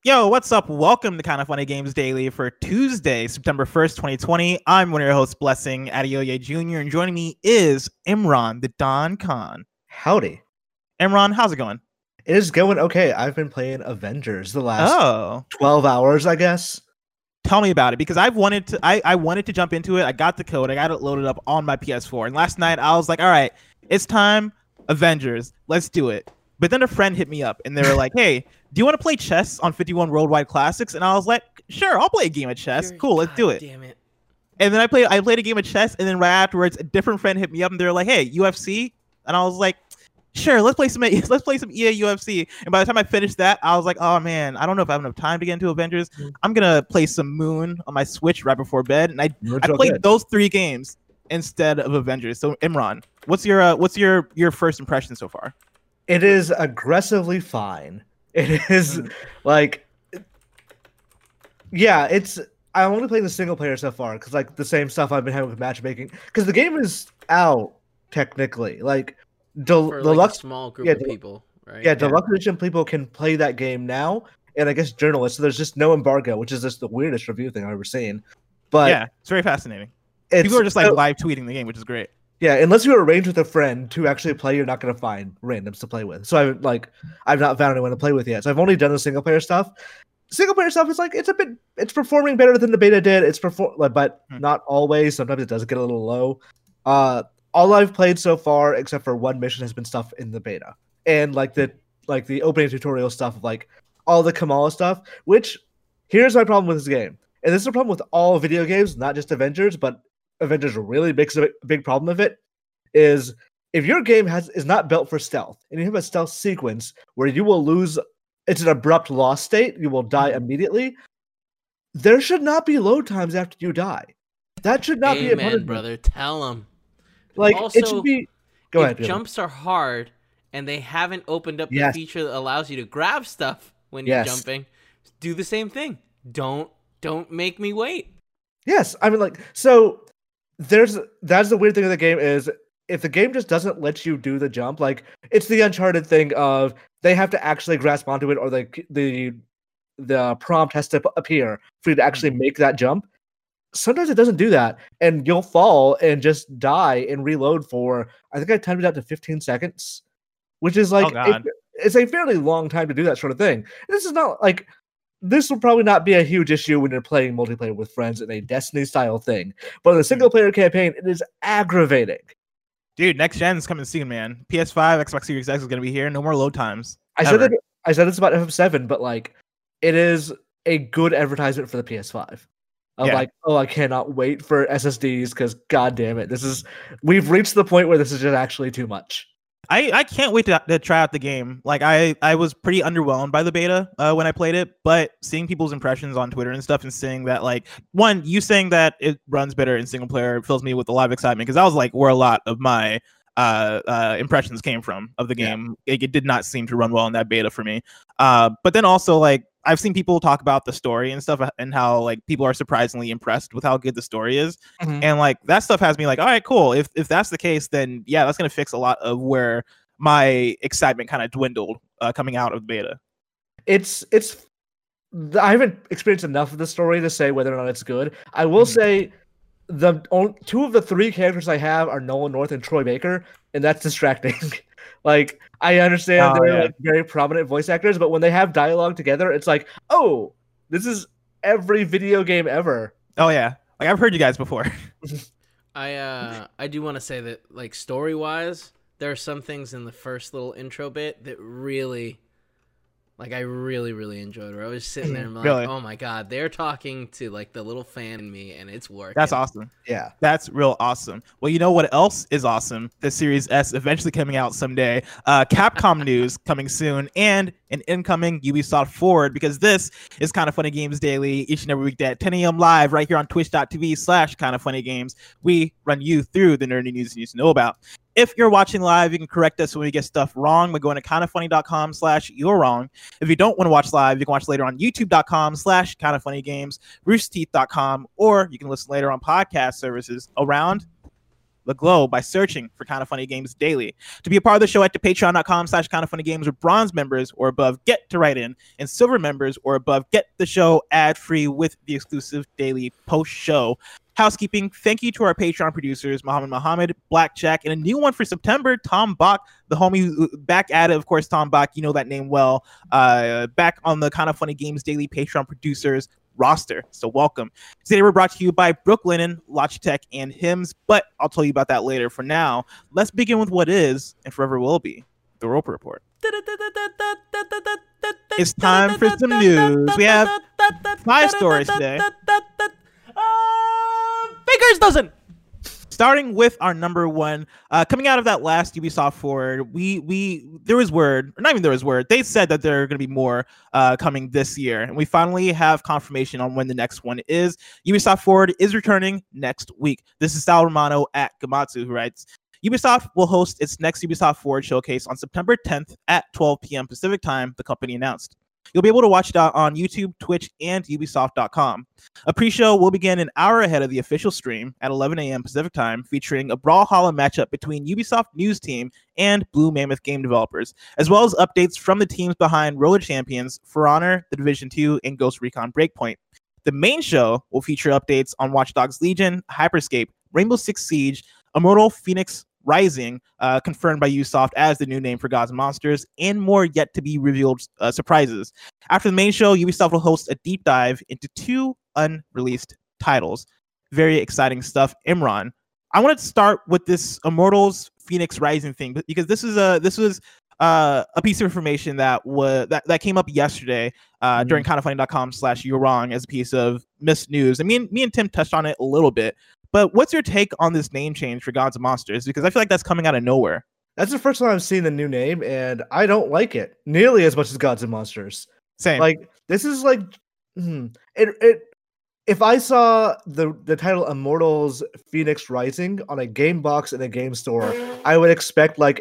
Yo, what's up? Welcome to Kind of Funny Games Daily for Tuesday, September 1st, 2020. I'm one of your hosts, Blessing Adeoye Jr., and joining me is Imran, the Don Khan. Howdy. Imran, how's it going? It is going okay. I've been playing Avengers the last 12 hours, I guess. Tell me about it, because I wanted to jump into it. I got the code. I got it loaded up on my PS4. And last night I was like, all right, it's time. Avengers. Let's do it. But then a friend hit me up and they were like, hey, do you want to play chess on 51 Worldwide Classics? And I was like, sure, I'll play a game of chess. Cool, let's do it. Damn it. And then I played a game of chess, and then right afterwards, a different friend hit me up and they were like, hey, UFC? And I was like, sure, let's play some EA UFC. And by the time I finished that, I was like, oh man, I don't know if I have enough time to get into Avengers. I'm gonna play some Moon on my Switch right before bed. And I played those 3 games instead of Avengers. So Imran, what's your first impression so far? It is aggressively fine. It is like, yeah, I'm only playing the single player so far because like the same stuff I've been having with matchmaking, because the game is out technically. Like a small group of people, right? Yeah, Deluxe Edition people can play that game now, and I guess journalists. So there's just no embargo, which is just the weirdest review thing I've ever seen. But yeah, it's very fascinating. People are just like live tweeting the game, which is great. Yeah, unless you arrange with a friend to actually play, you're not going to find randoms to play with. So I've not found anyone to play with yet. So I've only done the single player stuff. Single player stuff is like it's performing better than the beta did. But not always. Sometimes it does get a little low. All I've played so far, except for one mission, has been stuff in the beta, and like the opening tutorial stuff of like all the Kamala stuff. Which here's my problem with this game, and this is a problem with all video games, not just Avengers, but Avengers really makes a big problem of it, is if your game is not built for stealth, and you have a stealth sequence where you will lose, it's an abrupt loss state, you will die immediately, there should not be load times after you die. That should not be a punishment. Brother, tell them. Like, also, it should be... Go ahead. Jumps are hard, and they haven't opened up the feature that allows you to grab stuff when you're jumping, do the same thing. Don't make me wait. Yes, I mean, like, so... That's the weird thing of the game is if the game just doesn't let you do the jump, like it's the Uncharted thing of they have to actually grasp onto it, or the prompt has to appear for you to actually make that jump. Sometimes it doesn't do that, and you'll fall and just die and reload for, I think I timed it out to 15 seconds, which is like it's a fairly long time to do that sort of thing. This is not like, this will probably not be a huge issue when you're playing multiplayer with friends in a Destiny-style thing. But in a single-player campaign, it is aggravating. Dude, next gen's coming soon, man. PS5, Xbox Series X is going to be here. No more load times. I said it's about FF7, but like, it is a good advertisement for the PS5. Like, oh, I cannot wait for SSDs because, god damn it, we've reached the point where this is just actually too much. I can't wait to try out the game. Like I was pretty underwhelmed by the beta when I played it, but seeing people's impressions on Twitter and stuff and seeing that, like, one, you saying that it runs better in single player fills me with a lot of excitement, because that was like where a lot of my impressions came from of the game. It did not seem to run well in that beta for me. But then also, like, I've seen people talk about the story and stuff, and how like people are surprisingly impressed with how good the story is. And like that stuff has me like, all right, cool. If that's the case, then yeah, that's gonna fix a lot of where my excitement kind of dwindled coming out of the beta. I haven't experienced enough of the story to say whether or not it's good. I will say two of the 3 characters I have are Nolan North and Troy Baker, and that's distracting. Like, I understand they're like very prominent voice actors, but when they have dialogue together, it's like, oh, this is every video game ever. Oh yeah, like I've heard you guys before. I do want to say that, like, story wise, there are some things in the first little intro bit that really, like, I really, really enjoyed, where I was sitting there and like, oh my god, they're talking to like the little fan in me, and it's working. That's awesome. Yeah, that's real awesome. Well, you know what else is awesome? The Series S eventually coming out someday. Capcom news coming soon, and an incoming Ubisoft Forward, because this is Kind of Funny Games Daily, each and every weekday at 10 a.m. live right here on twitch.tv/kindoffunnygames. We run you through the nerdy news you need to know about. If you're watching live, you can correct us when we get stuff wrong by going to kindoffunny.com/you're-wrong. If you don't want to watch live, you can watch later on youtube.com/kindoffunnygames, roosterteeth.com, or you can listen later on podcast services around the globe by searching for Kinda Funny Games Daily. To be a part of the show, at patreon.com/kindafunnygames, where bronze members or above get to write in, and silver members or above get the show ad-free with the exclusive daily post-show. Housekeeping, thank you to our Patreon producers, Muhammad, Blackjack, and a new one for September, Tom Bach, the homie back at it. Of course, Tom Bach, you know that name well. Back on the Kinda Funny Games Daily Patreon producers roster. So welcome. Today we're brought to you by Brooklinen, Logitech, and Hims, but I'll tell you about that later. For now, let's begin with what is, and forever will be, the Roper Report. It's time for some news. We have 5 stories today. Baker's dozen. Starting with our number one, coming out of that last Ubisoft Forward, there was word, or not even there was word, they said that there are going to be more coming this year, and we finally have confirmation on when the next one is. Ubisoft Forward is returning next week. This is Sal Romano at Gamatsu, who writes, Ubisoft will host its next Ubisoft Forward showcase on September 10th at 12 p.m. Pacific time, the company announced. You'll be able to watch it on YouTube, Twitch, and Ubisoft.com. A pre-show will begin an hour ahead of the official stream at 11 a.m. Pacific time, featuring a Brawlhalla matchup between Ubisoft News Team and Blue Mammoth game developers, as well as updates from the teams behind Roller Champions, For Honor, The Division 2, and Ghost Recon Breakpoint. The main show will feature updates on Watch Dogs Legion, Hyperscape, Rainbow Six Siege, Immortal Phoenix Rising, confirmed by Ubisoft as the new name for Gods and Monsters, and more yet to be revealed surprises. After the main show, Ubisoft will host a deep dive into 2 unreleased titles. Very exciting stuff. Imran, I want to start with this Immortals Phoenix Rising thing, because this was a piece of information that came up yesterday during kindafunny.com/you're wrong as a piece of missed news. And me and Tim touched on it a little bit. But what's your take on this name change for Gods and Monsters? Because I feel like that's coming out of nowhere. That's the first time I've seen the new name, and I don't like it nearly as much as Gods and Monsters. Same. Like, this is like, if I saw the title Immortals Phoenix Rising on a game box in a game store, I would expect was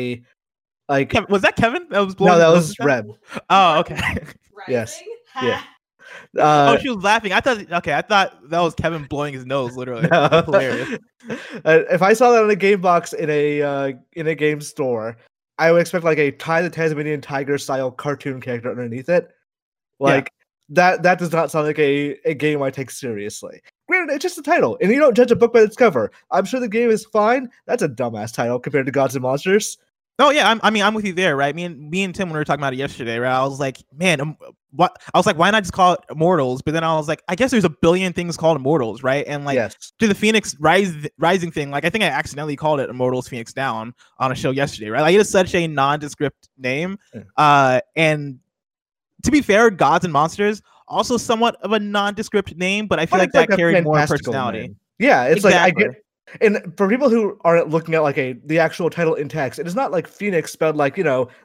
that Kevin? No, that was Reb. Oh, okay. Yes. Yeah. She was laughing. I thought that was Kevin blowing his nose, literally. No. Hilarious. If I saw that on a game box in a game store, I would expect like a Ty the Tasmanian Tiger style cartoon character underneath it. That does not sound like a game I take seriously. Granted, it's just a title, and you don't judge a book by its cover. I'm sure the game is fine. That's a dumbass title compared to Gods and Monsters. Oh yeah, I'm with you there, right? Me and Tim, when we were talking about it yesterday, right? I was like, man, why not just call it Immortals? But then I was like, I guess there's a billion things called Immortals, right? And like, yes. To the Phoenix Rising thing, like I think I accidentally called it Immortals Phoenix Down on a show yesterday, right? Like it is such a nondescript name, and to be fair, Gods and Monsters also somewhat of a nondescript name, but I feel like that carried more personality. Name. Yeah, it's exactly. Like I get. And for people who aren't looking at like the actual title in text, it is not like Phoenix spelled like,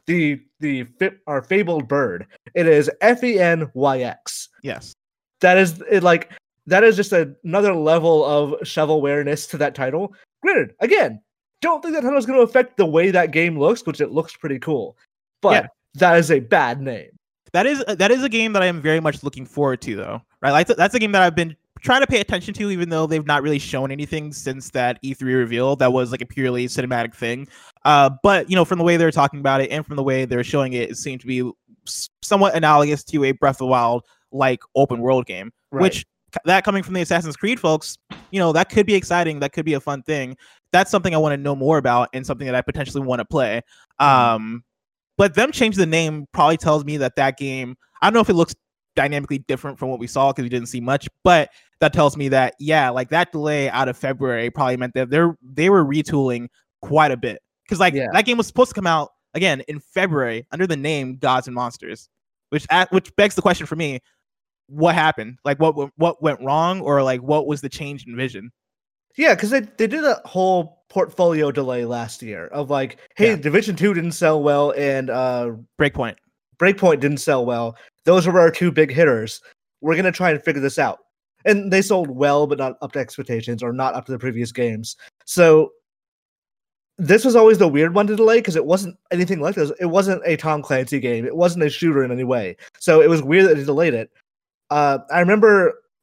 our fabled bird. It is Fenyx. Yes. That is just another level of shovelwareness to that title. Granted, again, don't think that title is going to affect the way that game looks, which it looks pretty cool. But that is a bad name. That is a game that I am very much looking forward to, though. Right? Like that's a game that I've been trying to pay attention to, even though they've not really shown anything since that E3 reveal that was like a purely cinematic thing. But from the way they're talking about it and from the way they're showing it, it seemed to be somewhat analogous to a Breath of the Wild like open world game, right. Which that coming from the Assassin's Creed folks, that could be exciting. That could be a fun thing. That's something I want to know more about and something that I potentially want to play. But them changing the name probably tells me that game, I don't know if it looks dynamically different from what we saw because we didn't see much, but that tells me that that delay out of February probably meant that they were retooling quite a bit, because that game was supposed to come out again in February under the name Gods and Monsters, which begs the question for me: what happened? Like what went wrong, or like what was the change in vision? Yeah, because they did a whole portfolio delay last year of like, hey, Division 2 didn't sell well, and Breakpoint didn't sell well. Those were our 2 big hitters. We're going to try and figure this out. And they sold well, but not up to expectations, or not up to the previous games. So this was always the weird one to delay, because it wasn't anything like this. It wasn't a Tom Clancy game. It wasn't a shooter in any way. So it was weird that they delayed it. I remember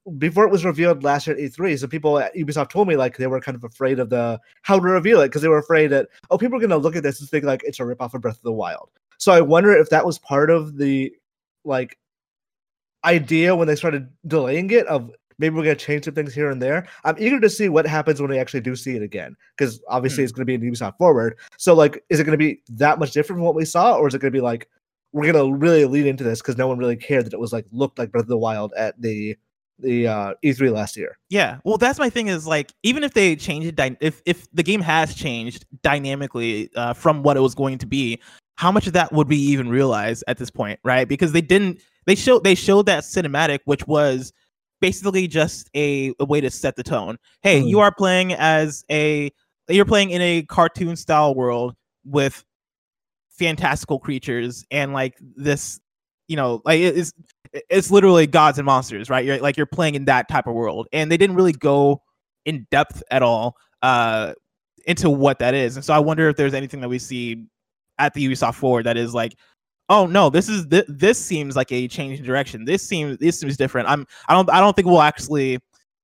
before it was revealed last year at E3, so people at Ubisoft told me like they were kind of afraid of how to reveal it because they were afraid that people are going to look at this and think like it's a ripoff of Breath of the Wild. So I wonder if that was part of the like idea when they started delaying it of maybe we're going to change some things here and there. I'm eager to see what happens when we actually do see it again because obviously it's going to be an Ubisoft Forward. So like, is it going to be that much different from what we saw, or is it going to be like we're going to really lead into this because no one really cared that it was like looked like Breath of the Wild at the E3 last year? Yeah, well, that's my thing is like even if they change it, if the game has changed dynamically from what it was going to be, how much of that would we even realize at this point, right? Because they showed that cinematic, which was basically just a way to set the tone. Hey, you are playing you're playing in a cartoon style world with fantastical creatures and like this, like it's literally gods and monsters, right? You're playing in that type of world, and they didn't really go in depth at all into what that is. And so I wonder if there's anything that we see at the Ubisoft Forward that is like, oh no, this seems like a change in direction. This seems different. I don't think we'll actually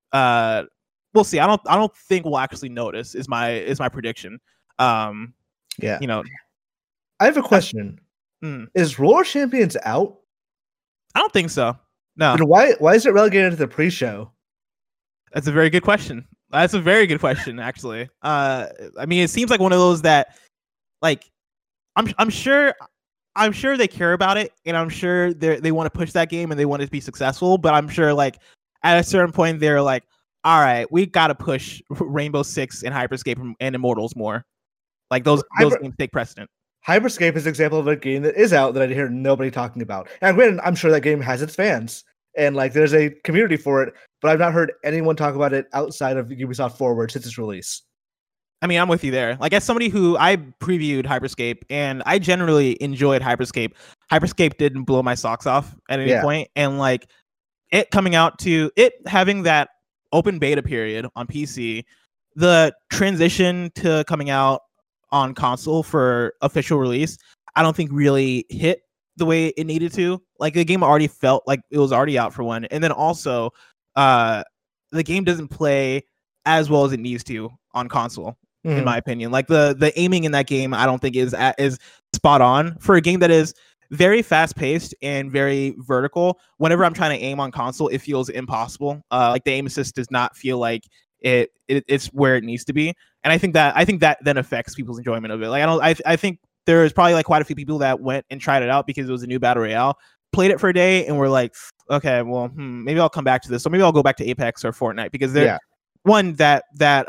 we'll see. I don't think we'll actually notice is my prediction. Yeah. I have a question. Is Roller Champions out? I don't think so. No. And why is it relegated to the pre-show? That's a very good question. That's a very good question, actually. I mean, it seems like one of those that, like, I'm sure they care about it, and I'm sure they want to push that game and they want it to be successful. But I'm sure, like, at a certain point, they're like, all right, we got to push Rainbow Six and Hyperscape and Immortals more. Like those games take precedent. Hyperscape is an example of a game that is out that I hear nobody talking about. And granted, I'm sure that game has its fans, and like there's a community for it, but I've not heard anyone talk about it outside of Ubisoft Forward since its release. I mean, I'm with you there. Like, as somebody who I previewed Hyperscape and I generally enjoyed Hyperscape, Hyperscape didn't blow my socks off at any point. And like it coming out to it having that open beta period on PC, the transition to coming out on console for official release, I don't think really hit the way it needed to. Like the game already felt like it was already out for one. And then also the game doesn't play as well as it needs to on console. In my opinion, like the aiming in that game, I don't think is spot on for a game that is very fast paced and very vertical. Whenever I'm trying to aim on console, it feels impossible. Like the aim assist does not feel like it's where it needs to be, and I think that then affects people's enjoyment of it. Like I think there's probably like quite a few people that went and tried it out because it was a new battle royale, played it for a day, and were like, okay, well, maybe I'll come back to this, or maybe I'll go back to Apex or Fortnite because they're one that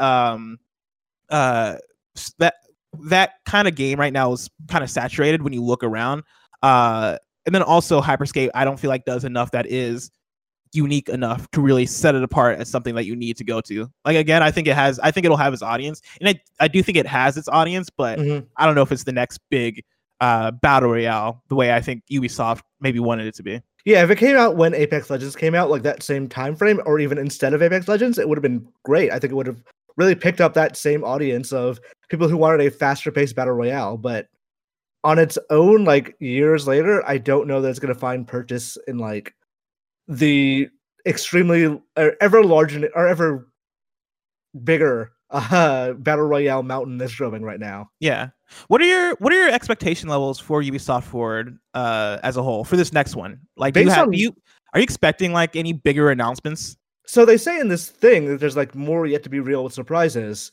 kind of game right now is kind of saturated when you look around. And then also Hyperscape, I don't feel like does enough that is unique enough to really set it apart as something that you need to go to. Like, again, I think it'll have its audience, and I do think it has its audience, but I don't know if it's the next big battle royale the way I think Ubisoft maybe wanted it to be. Yeah, if it came out when Apex Legends came out, like that same time frame, or even instead of Apex Legends, it would have been great. I think it would have really picked up that same audience of people who wanted a faster paced battle royale. But on its own, like years later, I don't know that it's going to find purchase in like the extremely ever larger or ever bigger battle royale mountain that's growing right now. Yeah. What are your expectation levels for Ubisoft Forward as a whole for this next one? Like, are you expecting like any bigger announcements? So they say in this thing that there's like more yet to be real with surprises.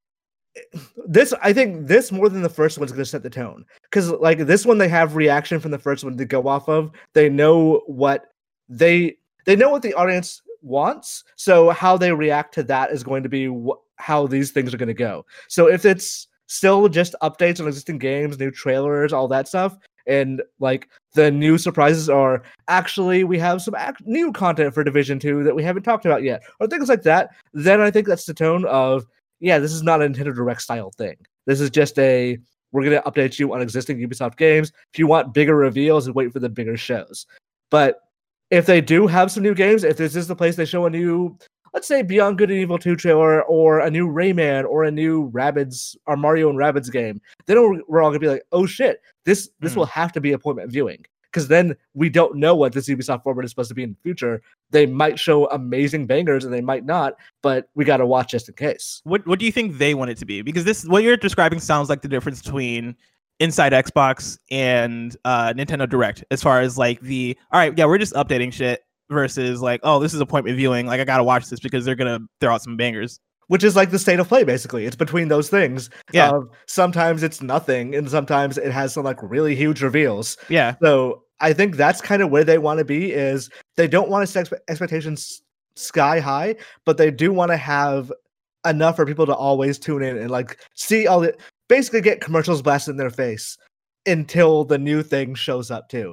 I think this more than the first one's going to set the tone, because like this one they have reaction from the first one to go off of. They know what they know what the audience wants, so how they react to that is going to be how these things are going to go. So if it's still just updates on existing games, new trailers, all that stuff, and like the new surprises are actually we have some new content for Division 2 that we haven't talked about yet, or things like that, then I think that's the tone of, yeah, this is not a Nintendo Direct style thing. This is just we're going to update you on existing Ubisoft games. If you want bigger reveals, wait for the bigger shows. But if they do have some new games, if this is the place they show a new, let's say Beyond Good and Evil 2 trailer, or a new Rayman, or a new Rabbids, or Mario and Rabbids game, then we're all going to be like, oh shit, this will have to be appointment viewing. because then we don't know what this Ubisoft forward is supposed to be in the future. They might show amazing bangers and they might not, but we got to watch just in case. What do you think they want it to be? Because this, what you're describing, sounds like the difference between Inside Xbox and Nintendo Direct, as far as like the, all right, yeah, we're just updating shit, versus like, oh, this is appointment viewing, like I gotta watch this because they're gonna throw out some bangers. Which is like the state of play, basically. It's between those things. Yeah. Sometimes it's nothing, and sometimes it has some like really huge reveals. Yeah. So I think that's kind of where they want to be. Is they don't want to set expectations sky high, but they do want to have enough for people to always tune in and like see all the, basically get commercials blasted in their face until the new thing shows up too.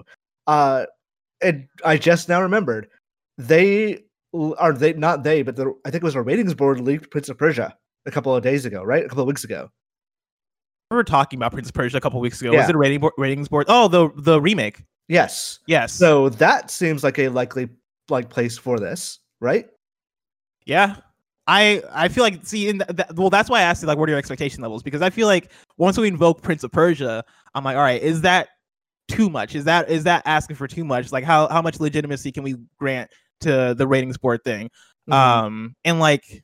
And I just now remembered they not they, but I think it was a ratings board leaked Prince of Persia a couple of days ago, right? A couple of weeks ago. We were talking about Prince of Persia a couple of weeks ago. Yeah. Was it a ratings board? Oh, the remake. Yes. Yes. So that seems like a likely like place for this, right? Yeah. I feel like, see, well, that's why I asked you, like, what are your expectation levels? Because I feel like once we invoke Prince of Persia, I'm like, all right, is that too much? Is that asking for too much? Like, how much legitimacy can we grant to the ratings board thing? Mm-hmm. And like,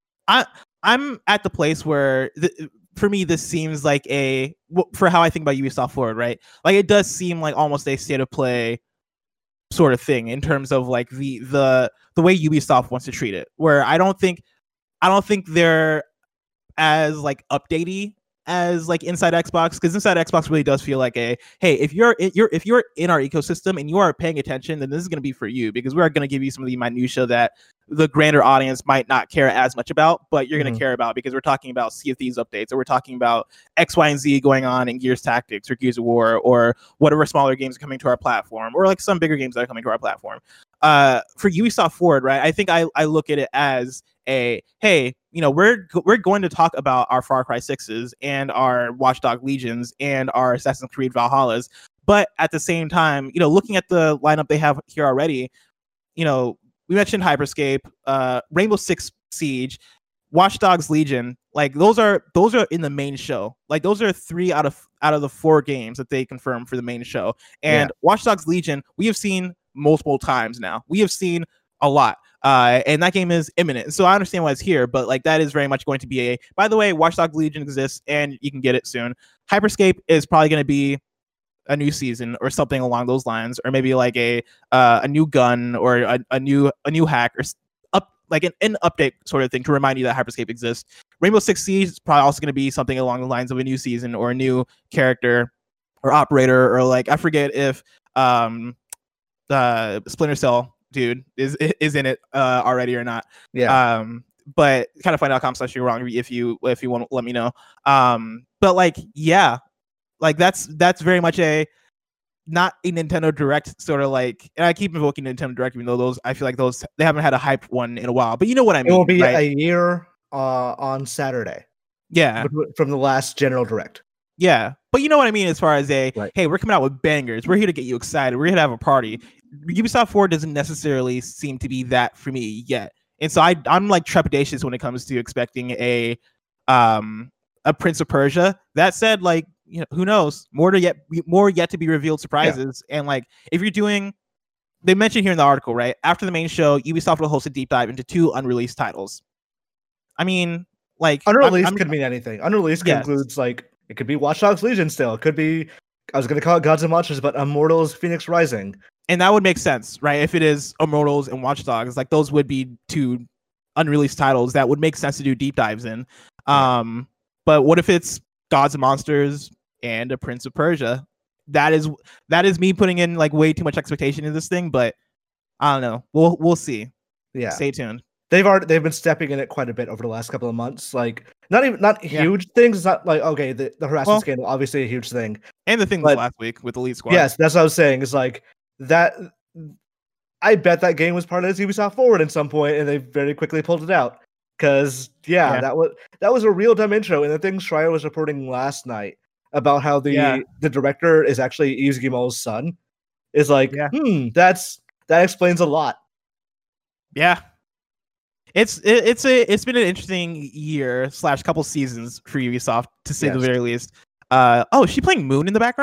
I'm at the place where for me, this seems like for how I think about Ubisoft Forward, right? Like, it does seem like almost a state of play sort of thing in terms of like the way Ubisoft wants to treat it, where I don't think they're as like updatey as like Inside Xbox, because Inside Xbox really does feel like hey, if you're in our ecosystem and you are paying attention, then this is going to be for you, because we're going to give you some of the minutia that the grander audience might not care as much about, but you're going to care about, because we're talking about Sea of Thieves updates, or we're talking about X, Y, and Z going on in Gears Tactics or Gears of War, or whatever smaller games are coming to our platform, or like some bigger games that are coming to our platform. For Ubisoft Forward, right, I think I look at it as hey, you know, we're going to talk about our Far Cry 6s and our Watch Dogs Legions and our Assassin's Creed Valhallas, but at the same time, you know, looking at the lineup they have here already, you know, we mentioned Hyperscape, Rainbow Six Siege, Watch Dogs Legion, like those are in the main show. Like those are 3 out of the 4 games that they confirmed for the main show. And Watch Dogs Legion, we have seen multiple times now. We have seen a lot. And that game is imminent. So I understand why it's here, but like that is very much going to be by the way, Watch Dogs Legion exists and you can get it soon. Hyperscape is probably going to be a new season or something along those lines, or maybe like a new gun or a new hack, or like an update sort of thing to remind you that Hyperscape exists. Rainbow Six Siege is probably also going to be something along the lines of a new season or a new character or operator, or like I forget if the Splinter Cell dude is in it already or not. Yeah. But kind of find.com/you're-wrong if you want to let me know. But like, yeah, like that's very much not a Nintendo Direct sort of like, and I keep invoking Nintendo Direct, even though I feel like they haven't had a hype one in a while, but you know what I mean. It will be right? a year on Saturday. Yeah. From the last General Direct. Yeah. But you know what I mean, as far as right. Hey, we're coming out with bangers. We're here to get you excited. We're here to have a party. Ubisoft 4 doesn't necessarily seem to be that for me yet. And so I'm like trepidatious when it comes to expecting a Prince of Persia. That said, like, you know, who knows? More yet to be revealed surprises. Yeah. And like, if you're doing, they mentioned here in the article, right, after the main show, Ubisoft will host a deep dive into 2 unreleased titles. I mean, like, unreleased could mean anything. Unreleased includes like, it could be Watch Dogs Legion still. It could be, I was going to call it Gods and Monsters, but Immortals Phoenix Rising. And that would make sense, right? If it is Immortals and Watch Dogs, like those would be 2 unreleased titles that would make sense to do deep dives in. But what if it's Gods and Monsters and a Prince of Persia? That is me putting in like way too much expectation in this thing, but I don't know. We'll see. Yeah. Stay tuned. They've been stepping in it quite a bit over the last couple of months. Like not huge things. It's not like, okay, the harassment scandal, obviously a huge thing. And the thing was last week with Elite Squad. Yes, that's what I was saying. It's like that. I bet that game was part of Ubisoft Forward at some point, and they very quickly pulled it out. Because that was a real dumb intro. And the thing Schreier was reporting last night about how the director is actually Yves Guillemot's son is like, that explains a lot. Yeah. It's been an interesting year / couple seasons for Ubisoft, to say the very least. Is she playing Moon in the background?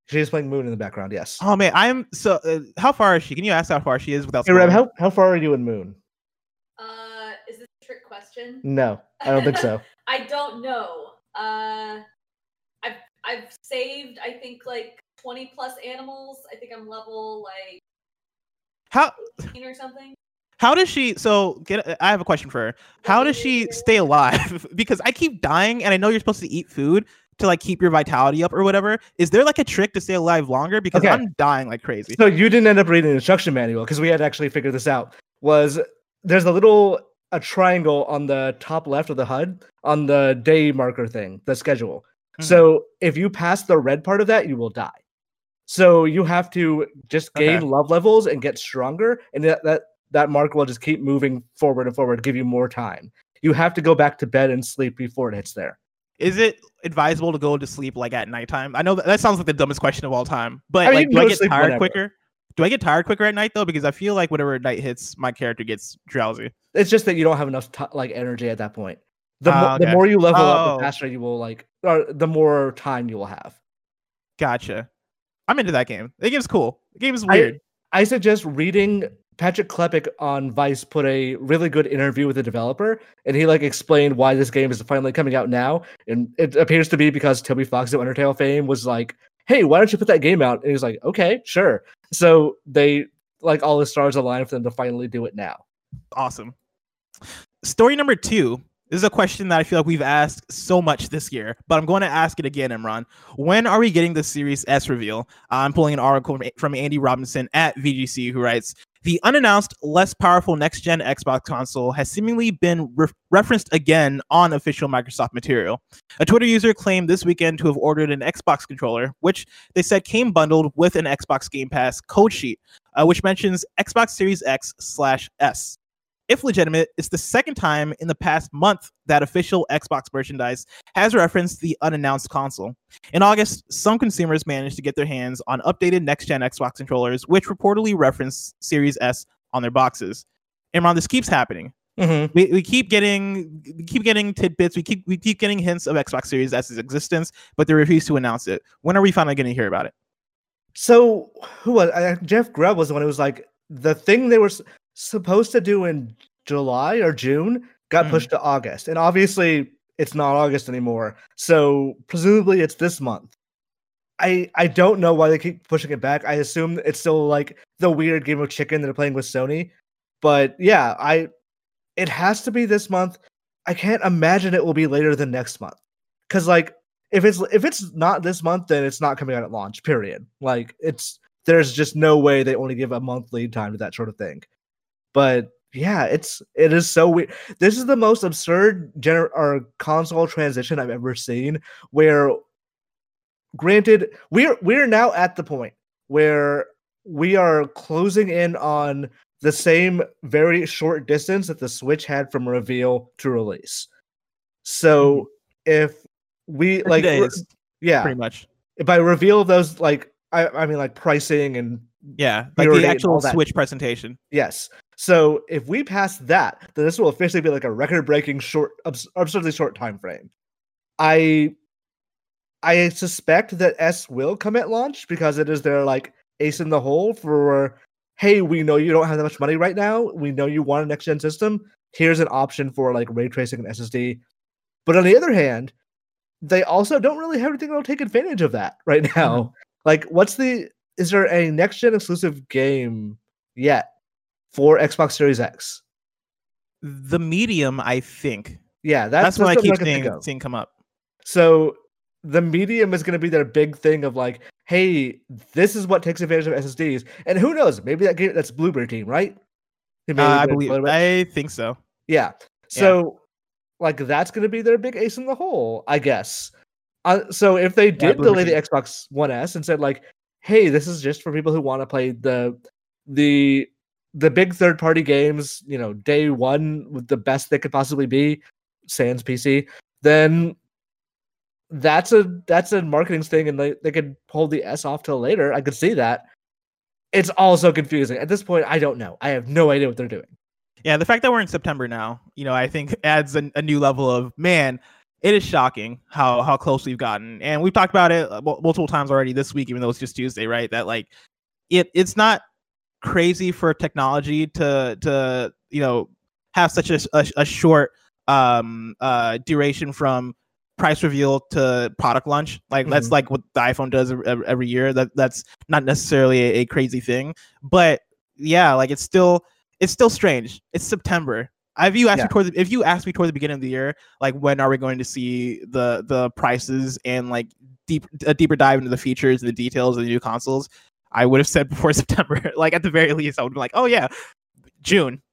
She's playing Moon in the background. Yes. Oh man, I'm so. How far is she? Can you ask how far she is without? Hey, Reb, how far are you in Moon? Is this a trick question? No, I don't think so. I don't know. I've saved, I think, like 20 plus animals. I think I'm level like how 18 or something. How does she? I have a question for her. How does she stay alive? Because I keep dying, and I know you're supposed to eat food to like keep your vitality up or whatever. Is there like a trick to stay alive longer? Because I'm dying like crazy. So you didn't end up reading the instruction manual because we had to actually figure this out. There's a triangle on the top left of the HUD on the day marker thing, the schedule. Mm-hmm. So if you pass the red part of that, you will die. So you have to just gain love levels and get stronger, and that mark will just keep moving forward and forward, give you more time. You have to go back to bed and sleep before it hits there. Is it advisable to go to sleep like at nighttime? I know that sounds like the dumbest question of all time, but like, do I get tired quicker? Do I get tired quicker at night though? Because I feel like whenever night hits, my character gets drowsy. It's just that you don't have enough energy at that point. The more you level up, the faster you will or the more time you will have. Gotcha. I'm into that game. The game's cool. The game is weird. I suggest reading. Patrick Klepek on Vice put a really good interview with the developer, and he explained why this game is finally coming out now. And it appears to be because Toby Fox of Undertale fame was like, "Hey, why don't you put that game out?" And he's like, "Okay, sure." So they all the stars aligned for them to finally do it now. Awesome. Story number 2. This is a question that I feel like we've asked so much this year, but I'm going to ask it again, Imran. When are we getting the Series S reveal? I'm pulling an article from Andy Robinson at VGC, who writes, "The unannounced, less powerful next-gen Xbox console has seemingly been referenced again on official Microsoft material. A Twitter user claimed this weekend to have ordered an Xbox controller, which they said came bundled with an Xbox Game Pass code sheet, which mentions Xbox Series X/S. If legitimate, it's the second time in the past month that official Xbox merchandise has referenced the unannounced console. In August, some consumers managed to get their hands on updated next-gen Xbox controllers, which reportedly reference Series S on their boxes. Imran, this keeps happening. Mm-hmm. We keep getting tidbits. We keep getting hints of Xbox Series S's existence, but they refuse to announce it. When are we finally going to hear about it? So, Jeff Grubb was the one who was like, the thing they were supposed to do in July or June got pushed to August, and obviously it's not August anymore, so presumably it's this month. I don't know why they keep pushing it back. I assume it's still the weird game of chicken that they're playing with Sony, but yeah, it has to be this month. I can't imagine it will be later than next month, because if it's not this month, then it's not coming out at launch, period. There's just no way they only give a month lead time to that sort of thing. But yeah, it is so weird. This is the most absurd console transition I've ever seen. Where, granted, we're now at the point where we are closing in on the same very short distance that the Switch had from reveal to release. So if we pretty much by reveal of those I mean pricing and the actual Switch presentation. Yes. So if we pass that, then this will officially be a record-breaking absurdly short time frame. I suspect that S will come at launch because it is their ace in the hole for, hey, we know you don't have that much money right now. We know you want a next-gen system. Here's an option for ray tracing and SSD. But on the other hand, they also don't really have anything that will take advantage of that right now. Mm-hmm. Is there a next-gen exclusive game yet for Xbox Series X? The Medium, I think. Yeah, that's what I keep seeing come up. So the Medium is going to be their big thing of hey, this is what takes advantage of SSDs. And who knows? Maybe that game, that's Blueberry Team, right? I think so. Yeah. So that's going to be their big ace in the hole, I guess. So if they did delay the Xbox One S and said hey, this is just for people who want to play the big third-party games, day one with the best they could possibly be, sans PC, then that's a marketing thing, and they could hold the S off till later. I could see that. It's all so confusing. At this point, I don't know. I have no idea what they're doing. Yeah, the fact that we're in September now, I think adds a new level of, man, it is shocking how close we've gotten, and we've talked about it multiple times already this week, even though it's just Tuesday, right? That like it's not crazy for technology to have such a short duration from price reveal to product launch. Like that's like what the iPhone does every year. That's not necessarily a crazy thing, but yeah, like it's still strange. It's September. If you asked me toward the beginning of the year, like when are we going to see the prices and like a deeper dive into the features and the details of the new consoles, I would have said before September. Like at the very least, I would be like, oh yeah, June.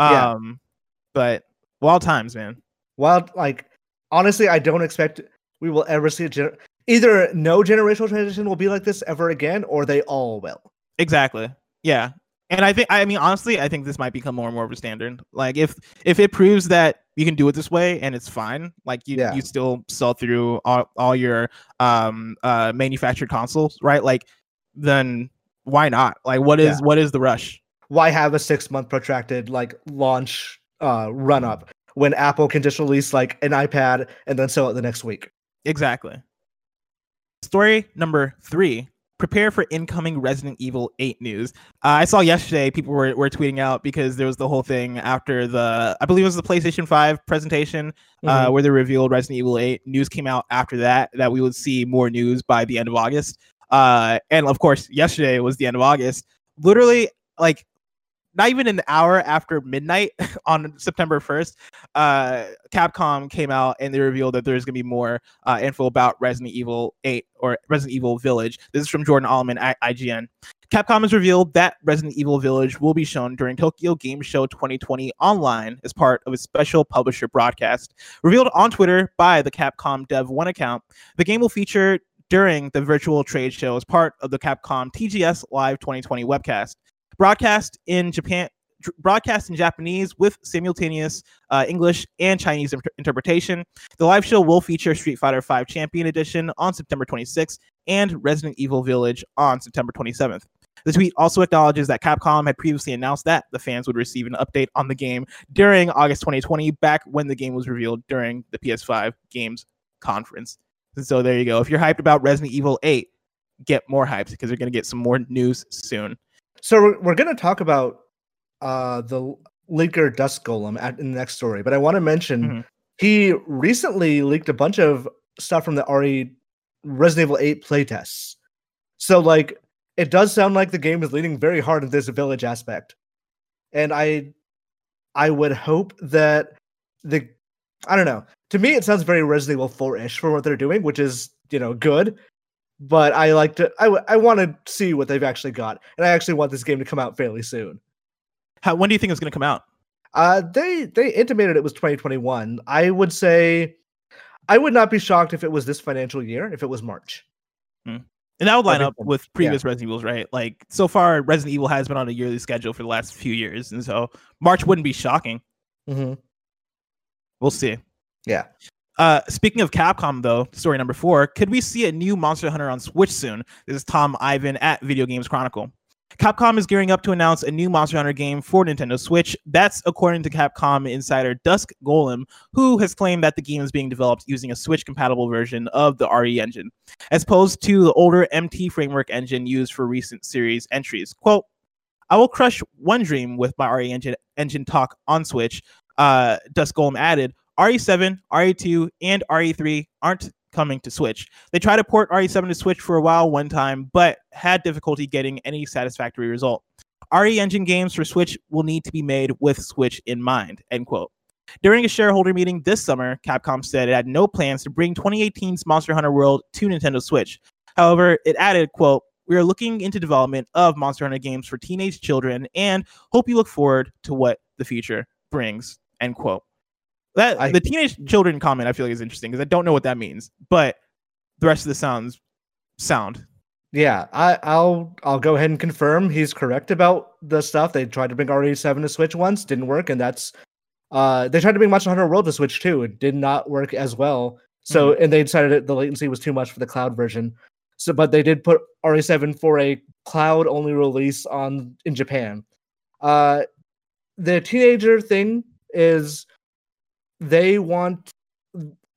But wild times, man. Like honestly, I don't expect we will ever see either no generational transition will be like this ever again, or they all will. Exactly. Yeah. And honestly, I think this might become more and more of a standard. Like if it proves that you can do it this way and it's fine, like you still sell through all your manufactured consoles, right? Like then why not? Like what is the rush? Why have a 6-month protracted like launch run up when Apple can just release like an iPad and then sell it the next week? Exactly. Story number 3. Prepare for incoming Resident Evil 8 news. I saw yesterday people were tweeting out because there was the whole thing after I believe it was the PlayStation 5 presentation where they revealed Resident Evil 8. News came out after that we would see more news by the end of August. And of course, yesterday was the end of August. Literally, like, not even an hour after midnight on September 1st, Capcom came out and they revealed that there's going to be more info about Resident Evil 8 or Resident Evil Village. This is from Jordan Allman at IGN. Capcom has revealed that Resident Evil Village will be shown during Tokyo Game Show 2020 online as part of a special publisher broadcast. Revealed on Twitter by the Capcom Dev 1 account, the game will feature during the virtual trade show as part of the Capcom TGS Live 2020 webcast. Broadcast in Japanese with simultaneous English and Chinese interpretation. The live show will feature Street Fighter V Champion Edition on September 26th and Resident Evil Village on September 27th. The tweet also acknowledges that Capcom had previously announced that the fans would receive an update on the game during August 2020, back when the game was revealed during the PS5 Games Conference. And so there you go. If you're hyped about Resident Evil 8, get more hyped because you're going to get some more news soon. So we're going to talk about the leaker Dusk Golem in the next story, but I want to mention he recently leaked a bunch of stuff from the Resident Evil 8 playtests. So like it does sound like the game is leaning very hard into this village aspect, and I would hope that I don't know. To me, it sounds very Resident Evil 4-ish for what they're doing, which is good. But I want to see what they've actually got, and I actually want this game to come out fairly soon. When do you think it's going to come out? They intimated it was 2021. I would say I would not be shocked if it was this financial year, if it was March. And that would line up with previous Resident Evils, right? Like so far, Resident Evil has been on a yearly schedule for the last few years, and so March wouldn't be shocking. We'll see. Yeah. Speaking of Capcom, though, story number 4, could we see a new Monster Hunter on Switch soon? This is Tom Ivan at Video Games Chronicle. Capcom is gearing up to announce a new Monster Hunter game for Nintendo Switch. That's according to Capcom insider Dusk Golem, who has claimed that the game is being developed using a Switch-compatible version of the RE engine, as opposed to the older MT framework engine used for recent series entries. Quote, "I will crush one dream with my RE engine talk on Switch," Dusk Golem added. RE7, RE2, and RE3 aren't coming to Switch. They tried to port RE7 to Switch for a while one time, but had difficulty getting any satisfactory result. RE engine games for Switch will need to be made with Switch in mind, end quote. During a shareholder meeting this summer, Capcom said it had no plans to bring 2018's Monster Hunter World to Nintendo Switch. However, it added, quote, "We are looking into development of Monster Hunter games for teenage children and hope you look forward to what the future brings," end quote. The teenage children comment I feel like is interesting because I don't know what that means, but the rest of the sound. Yeah, I'll go ahead and confirm he's correct about the stuff. They tried to bring RE7 to Switch once, didn't work, and that's they tried to bring Monster Hunter World to Switch too. It did not work as well. So and they decided that the latency was too much for the cloud version. So but they did put RE7 for a cloud only release in Japan. The teenager thing is they want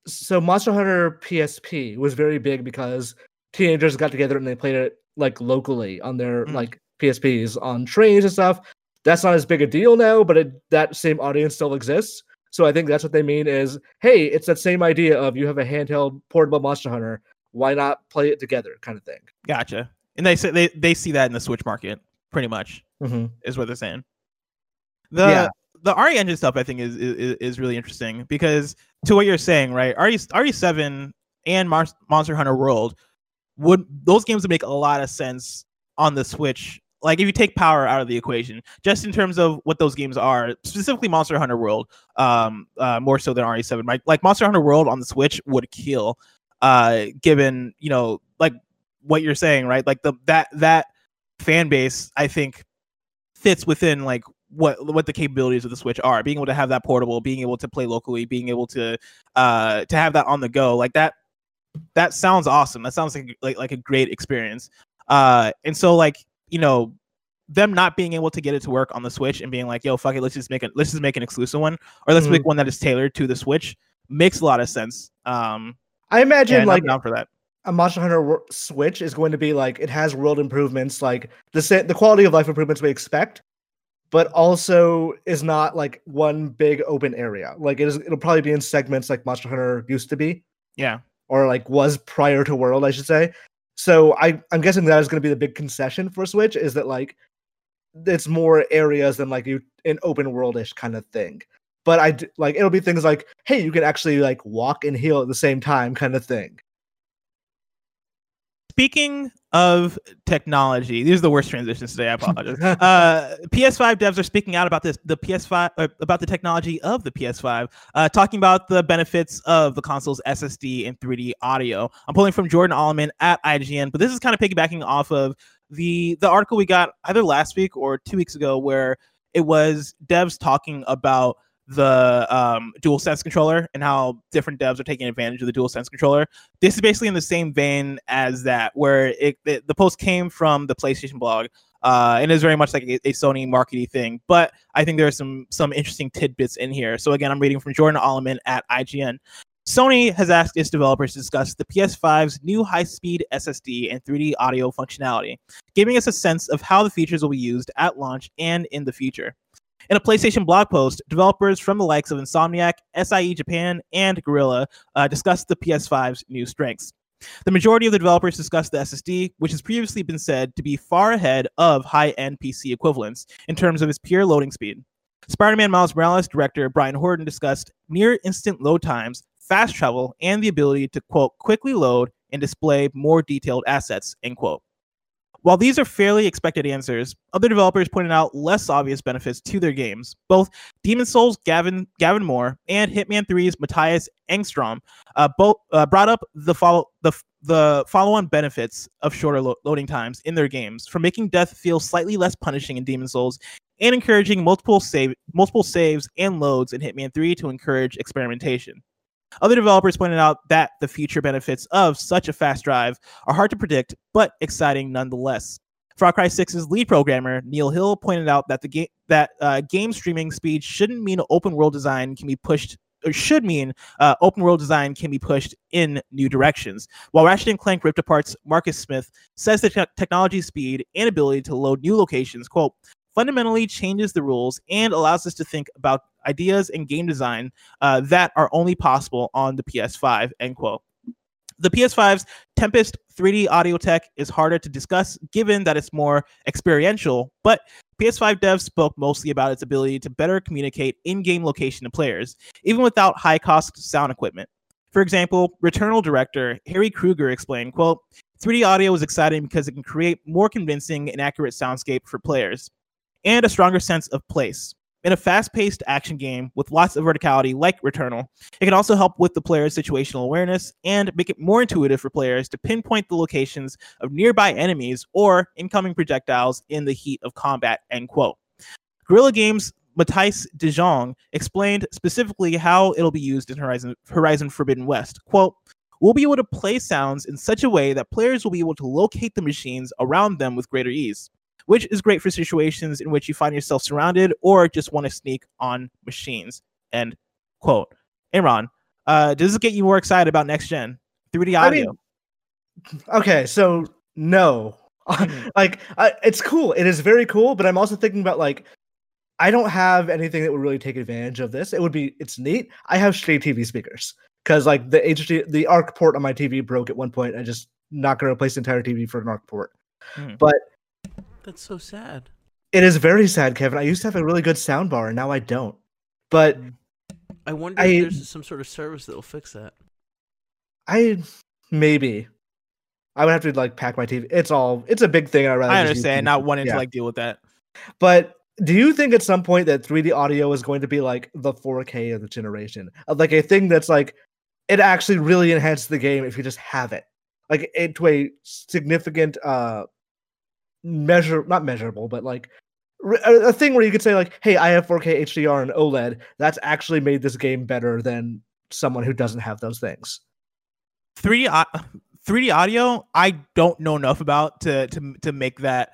so Monster Hunter PSP was very big because teenagers got together and they played it like locally on their like PSPs on trains and stuff. That's not as big a deal now, but that same audience still exists. So I think that's what they mean is, hey, it's that same idea of you have a handheld portable Monster Hunter. Why not play it together, kind of thing. Gotcha. And they say they see that in the Switch market, pretty much, is what they're saying. The RE Engine stuff, I think, is really interesting because to what you're saying, right? RE7 and Monster Hunter World those games would make a lot of sense on the Switch. Like if you take power out of the equation, just in terms of what those games are, specifically Monster Hunter World, more so than RE7. Like Monster Hunter World on the Switch would kill, given like what you're saying, right? Like that fan base, I think, fits within like what the capabilities of the Switch are. Being able to have that portable, being able to play locally, being able to have that on the go, like that sounds awesome. That sounds like a great experience. And so like, them not being able to get it to work on the Switch and being like, yo, fuck it, let's just make an exclusive one, or let's make one that is tailored to the Switch, makes a lot of sense. I imagine like I'm down for that. A Monster Hunter Switch is going to be like, it has world improvements, like the quality of life improvements we expect, but also is not like one big open area. Like it'll probably be in segments like Monster Hunter used to be. Yeah. Or like was prior to World, I should say. So I'm guessing that is going to be the big concession for Switch, is that like it's more areas than like an open world-ish kind of thing. But it'll be things like, hey, you can actually like walk and heal at the same time kind of thing. Speaking of technology, these are the worst transitions today. I apologize. PS5 devs are speaking out about the PS5, about the technology of the PS5, talking about the benefits of the console's SSD and 3D audio. I'm pulling from Jordan Alleman at IGN, but this is kind of piggybacking off of the article we got either last week or 2 weeks ago, where it was devs talking about the DualSense controller and how different devs are taking advantage of the DualSense controller. This is basically in the same vein as that, where the post came from the PlayStation blog, and is very much like a Sony marketing thing. But I think there are some interesting tidbits in here. So again, I'm reading from Jordan Alleman at IGN. Sony has asked its developers to discuss the PS5's new high-speed SSD and 3D audio functionality, giving us a sense of how the features will be used at launch and in the future. In a PlayStation blog post, developers from the likes of Insomniac, SIE Japan, and Guerrilla discussed the PS5's new strengths. The majority of the developers discussed the SSD, which has previously been said to be far ahead of high-end PC equivalents in terms of its pure loading speed. Spider-Man Miles Morales director Brian Horton discussed near-instant load times, fast travel, and the ability to, quote, quickly load and display more detailed assets, end quote. While these are fairly expected answers, other developers pointed out less obvious benefits to their games. Both Demon's Souls' Gavin Moore and Hitman 3's Matthias Engstrom both brought up the follow-on benefits of shorter loading times in their games, from making death feel slightly less punishing in Demon's Souls and encouraging multiple saves and loads in Hitman 3 to encourage experimentation. Other developers pointed out that the future benefits of such a fast drive are hard to predict, but exciting nonetheless. Far Cry 6's lead programmer, Neil Hill, pointed out that game streaming speed shouldn't mean open world design can be pushed, or should mean open world design can be pushed in new directions. While Ratchet & Clank Rift Apart's Marcus Smith says that technology speed and ability to load new locations, quote, fundamentally changes the rules and allows us to think about ideas and game design that are only possible on the PS5, end quote. The PS5's Tempest 3D audio tech is harder to discuss given that it's more experiential, but PS5 devs spoke mostly about its ability to better communicate in-game location to players, even without high-cost sound equipment. For example, Returnal director Harry Kruger explained, quote, 3D audio is exciting because it can create more convincing and accurate soundscape for players, and a stronger sense of place. In a fast-paced action game with lots of verticality like Returnal, it can also help with the player's situational awareness and make it more intuitive for players to pinpoint the locations of nearby enemies or incoming projectiles in the heat of combat, end quote. Guerrilla Games' Matthijs de Jong explained specifically how it'll be used in Horizon Forbidden West. Quote, we'll be able to play sounds in such a way that players will be able to locate the machines around them with greater ease, which is great for situations in which you find yourself surrounded or just want to sneak on machines, end quote. Imran, does this get you more excited about next gen 3D audio? Okay, so no. Like it's cool. It is very cool, but I'm also thinking about like I don't have anything that would really take advantage of this. It's neat. I have straight TV speakers because like the ARC port on my TV broke at one point. I just not gonna replace the entire TV for an ARC port. But that's so sad. It is very sad, Kevin. I used to have a really good sound bar and now I don't. But I wonder if there's some sort of service that will fix that. Maybe. I would have to like pack my TV. It's a big thing. I understand not wanting to like deal with that. But do you think at some point that 3D audio is going to be like the 4K of the generation? Like a thing that's like it actually really enhances the game if you just have it. Like to a significant not measurable, but like a thing where you could say like, hey, I have 4K HDR and OLED. That's actually made this game better than someone who doesn't have those things. 3D audio, I don't know enough about to make that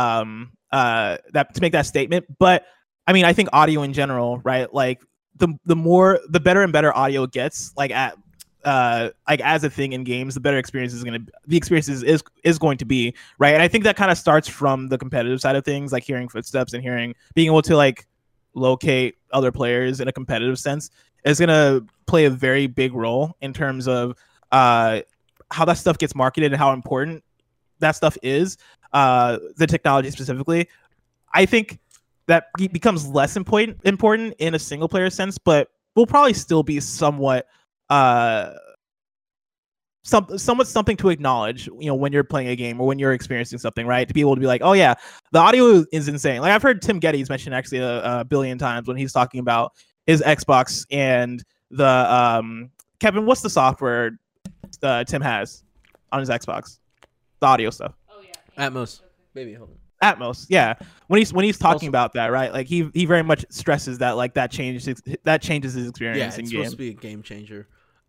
to make that statement. But I mean, I think audio in general, right? Like the better and better audio gets, like as a thing in games, the better experience is going to be, right? And I think that kind of starts from the competitive side of things, like hearing footsteps and being able to like locate other players in a competitive sense is going to play a very big role in terms of how that stuff gets marketed and how important that stuff is, the technology specifically. I think that becomes less important in a single player sense, but will probably still be somewhat something to acknowledge, when you're playing a game or when you're experiencing something, right? To be able to be like, oh yeah, the audio is insane. Like I've heard Tim Geddes mention actually a billion times when he's talking about his Xbox and the Kevin, what's the software Tim has on his Xbox? The audio stuff. Oh yeah. Atmos. Maybe hold on. Atmos, yeah. When he's talking about that, right? Like he very much stresses that like that changes his experience in it's game. Supposed to be a game changer.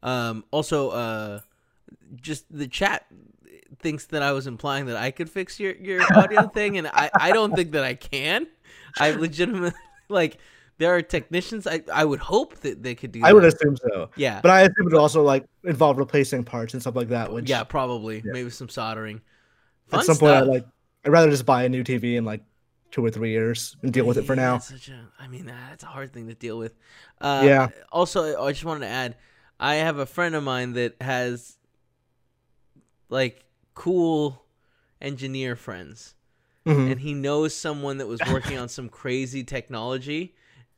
Also, just the chat thinks that I was implying that I could fix your audio thing, and I don't think that I can. I legitimately like. There are technicians. I would hope that they could do that. I would assume so. Yeah. But I assume it would also like involve replacing parts and stuff like that. Which probably. Yeah. Maybe some soldering. Fun at some stuff. Point, I'd rather just buy a new TV in like 2 or 3 years and deal with it for now. That's a hard thing to deal with. Yeah. Also, I just wanted to add, I have a friend of mine that has like cool engineer friends, and he knows someone that was working on some crazy technology.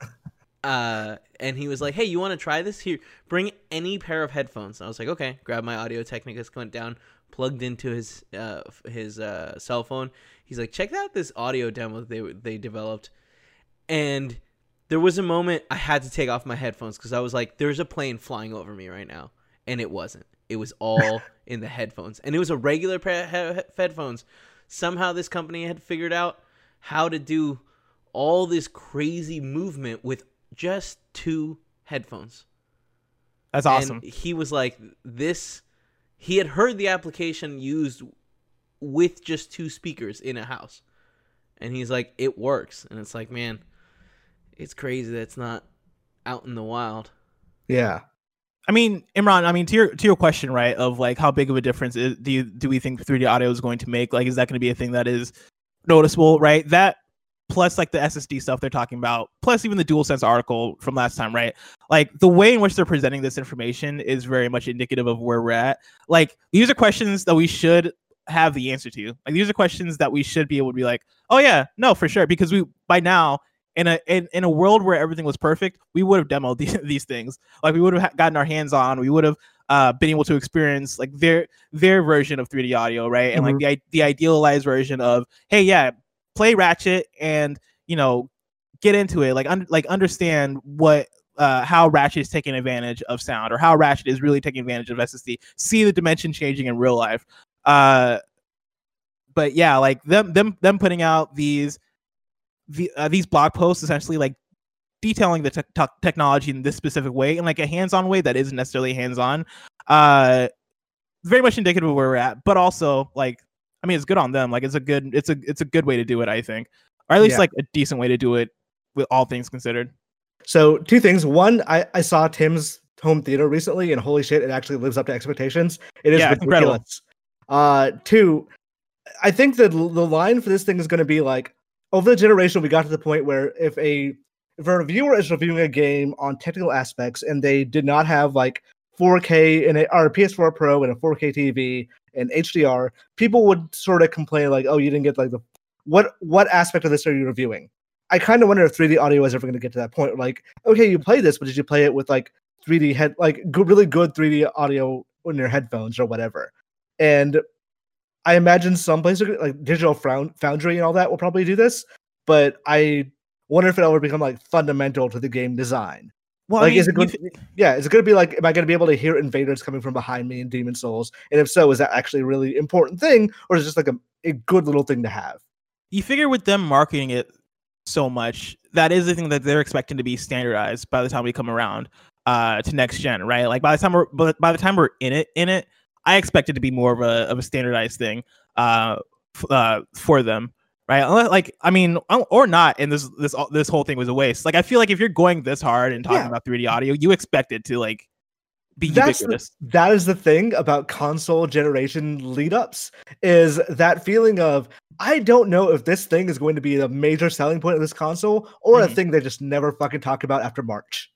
And he was like, hey, you want to try this? Here, bring any pair of headphones. And I was like, okay. Grab my Audio Technicas, went down, plugged into his cell phone. He's like, check out this audio demo they developed. And there was a moment I had to take off my headphones because I was like, there's a plane flying over me right now. And it wasn't. It was all in the headphones. And it was a regular pair of headphones. Somehow this company had figured out how to do all this crazy movement with just 2 headphones. That's awesome. And he was like, he had heard the application used with just 2 speakers in a house. And he's like, it works. And it's like, man, it's crazy that it's not out in the wild. Yeah. I mean, Imran, to your question, right, of like how big of a difference do we think 3D audio is going to make? Like, is that going to be a thing that is noticeable, right? That plus like the SSD stuff they're talking about, plus even the DualSense article from last time, right? Like the way in which they're presenting this information is very much indicative of where we're at. Like these are questions that we should have the answer to. Like these are questions that we should be able to be like, oh yeah, no, for sure, because we by now in a world where everything was perfect, we would have demoed these things. Like we would have gotten our hands on. We would have been able to experience like their version of 3D audio, right? And like the idealized version of, hey, yeah, play Ratchet and get into it. Like understand what how Ratchet is taking advantage of sound, or how Ratchet is really taking advantage of SSD. See the dimension changing in real life. But yeah, like them putting out these blog posts essentially like detailing the technology in this specific way, in like a hands-on way that isn't necessarily hands-on, very much indicative of where we're at, but also like, I mean, it's good on them. Like it's a good way to do it, I think, or at least like a decent way to do it with all things considered. So 2 things. One, I saw Tim's home theater recently, and holy shit, it actually lives up to expectations. It is incredible. Two, I think that the line for this thing is going to be like, over the generation, we got to the point where if a reviewer is reviewing a game on technical aspects and they did not have like 4K and or a PS4 Pro and a 4K TV and HDR, people would sort of complain like, "Oh, you didn't get like the what aspect of this are you reviewing?" I kind of wonder if 3D audio is ever going to get to that point. Like, okay, you play this, but did you play it with like 3D really good 3D audio in your headphones or whatever? And I imagine some places like Digital Foundry and all that will probably do this, but I wonder if it'll ever become like fundamental to the game design. Well, like, is it going to be like, am I going to be able to hear invaders coming from behind me in Demon Souls? And if so, is that actually a really important thing, or is it just like a good little thing to have? You figure with them marketing it so much, that is the thing that they're expecting to be standardized by the time we come around to next gen, right? Like by the time we're in it, I expect it to be more of a standardized thing for them, right? Like, I mean, or not. And this whole thing was a waste. Like, I feel like if you're going this hard and talking about 3D audio, you expect it to like be ubiquitous. That is the thing about console generation lead ups, is that feeling of, I don't know if this thing is going to be a major selling point of this console or a thing they just never fucking talk about after March.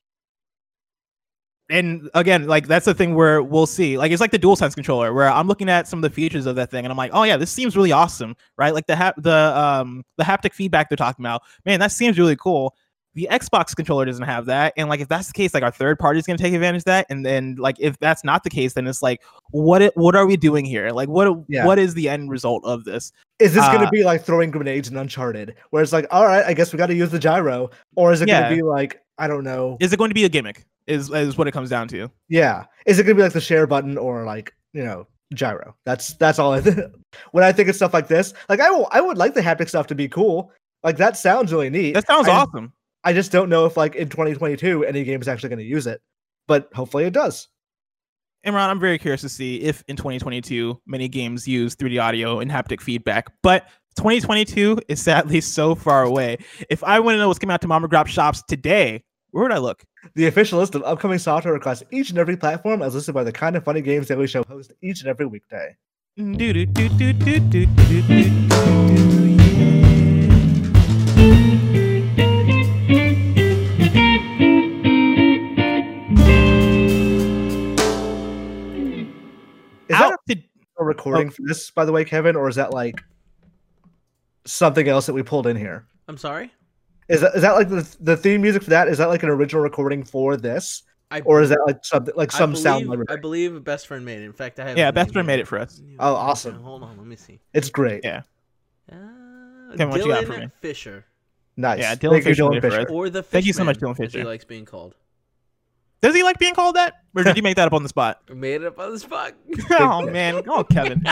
And again, like that's the thing where we'll see. Like it's like the DualSense controller, where I'm looking at some of the features of that thing, and I'm like, oh yeah, this seems really awesome, right? Like the haptic feedback they're talking about, man, that seems really cool. The Xbox controller doesn't have that, and like if that's the case, like our third party is going to take advantage of that. And then like if that's not the case, then it's like, what are we doing here? Like what is the end result of this? Is this going to be like throwing grenades in Uncharted, where it's like, all right, I guess we got to use the gyro, or is it going to be like, I don't know, is it going to be a gimmick? Is what it comes down to. Yeah. Is it going to be like the share button or like, gyro? That's all I think. When I think of stuff like this, like I would like the haptic stuff to be cool. Like that sounds really neat. That sounds awesome. I just don't know if like in 2022 any game is actually going to use it, but hopefully it does. Imran, I'm very curious to see if in 2022 many games use 3D audio and haptic feedback, but 2022 is sadly so far away. If I want to know what's coming out to Mama Grop shops today, where would I look? The official list of upcoming software across each and every platform as listed by the Kind of Funny Games Daily Show host each and every weekday. Is that a recording for this, by the way, Kevin, or is that like something else that we pulled in here? I'm sorry? Is that like the theme music for that? Is that like an original recording for this, or is that like something like some sound library? I believe Best Friend made it. In fact, I have. Yeah, Best Friend made it for us. Oh, awesome! Hold on, let me see. It's great. Yeah. Dylan what you got for me? Fisher. Nice. Yeah, Dylan Fisher made it for us. Or the Fishman, Thank you so much, Dylan Fisher. He likes being called. Does he like being called that, or did you make that up on the spot? I made it up on the spot. Oh man, oh Kevin.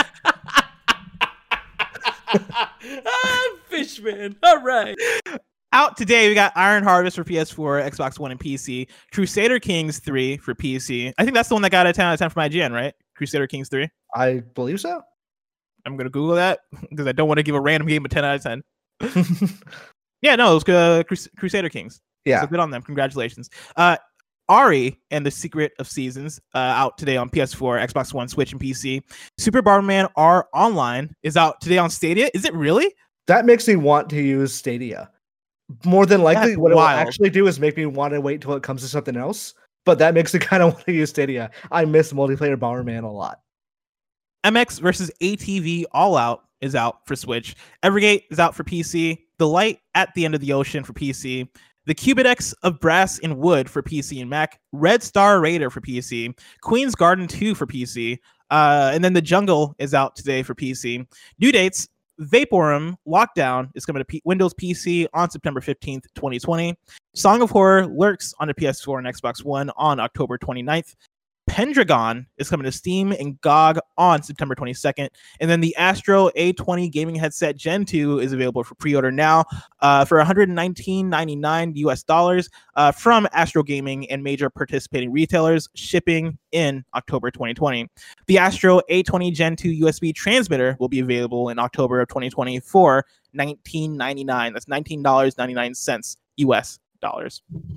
Fishman. All right. Out today, we got Iron Harvest for PS4, Xbox One, and PC. Crusader Kings 3 for PC. I think that's the one that got a 10 out of 10 from IGN, right? Crusader Kings 3. I believe so. I'm going to Google that because I don't want to give a random game a 10 out of 10. Yeah, no, it was Crusader Kings. Yeah. So good on them. Congratulations. Ari and the Secret of Seasons out today on PS4, Xbox One, Switch, and PC. Super Bomberman R Online is out today on Stadia. Is it really? That makes me want to use Stadia. More than likely, what it will actually do is make me want to wait till it comes to something else. But that makes me kind of want to use Stadia. I miss multiplayer Bomberman a lot. MX versus ATV All Out is out for Switch. Evergate is out for PC. The Light at the End of the Ocean for PC. The Cubidex of Brass and Wood for PC and Mac. Red Star Raider for PC. Queen's Garden 2 for PC. And then The Jungle is out today for PC. Due dates: Vaporum Lockdown is coming to Windows PC on September 15th, 2020. Song of Horror Lurks on the PS4 and Xbox One on October 29th. Pendragon is coming to Steam and GOG on September 22nd. And then the Astro A20 gaming headset Gen 2 is available for pre-order now for $119.99 US from Astro Gaming and major participating retailers, shipping in October 2020. The Astro A20 Gen 2 USB transmitter will be available in October of 2020 for $19.99. That's $19.99 US dollars.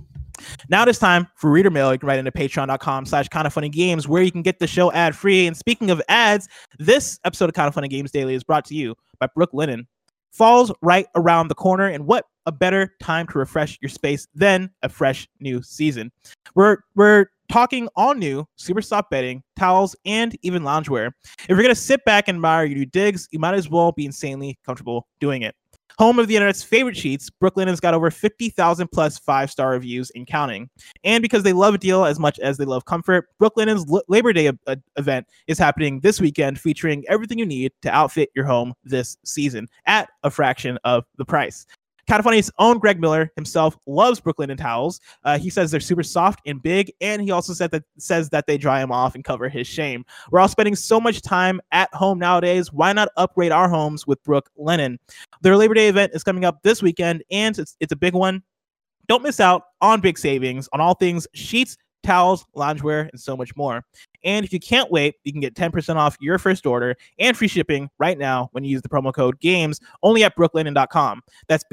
Now it is time for reader mail. You can write into patreon.com/kindoffunnygames, where you can get the show ad free. And speaking of ads, this episode of Kind of Funny Games Daily is brought to you by Brooklinen. Fall's right around the corner, and what a better time to refresh your space than a fresh new season. We're talking all new super soft bedding, towels, and even loungewear. If you're gonna sit back and admire your new digs, you might as well be insanely comfortable doing it. Home of the internet's favorite sheets, Brooklinen's got over 50,000 plus 5-star reviews and counting. And because they love a deal as much as they love comfort, Brooklinen's Labor Day event is happening this weekend, featuring everything you need to outfit your home this season at a fraction of the price. Kind of Funny's own Greg Miller himself loves Brooklinen towels. He says they're super soft and big, and he also says that they dry him off and cover his shame. We're all spending so much time at home nowadays. Why not upgrade our homes with Brooklinen? Their Labor Day event is coming up this weekend, and it's a big one. Don't miss out on big savings on all things sheets, towels, loungewear, and so much more. And if you can't wait, you can get 10% off your first order and free shipping right now when you use the promo code GAMES only at brooklinen.com. That's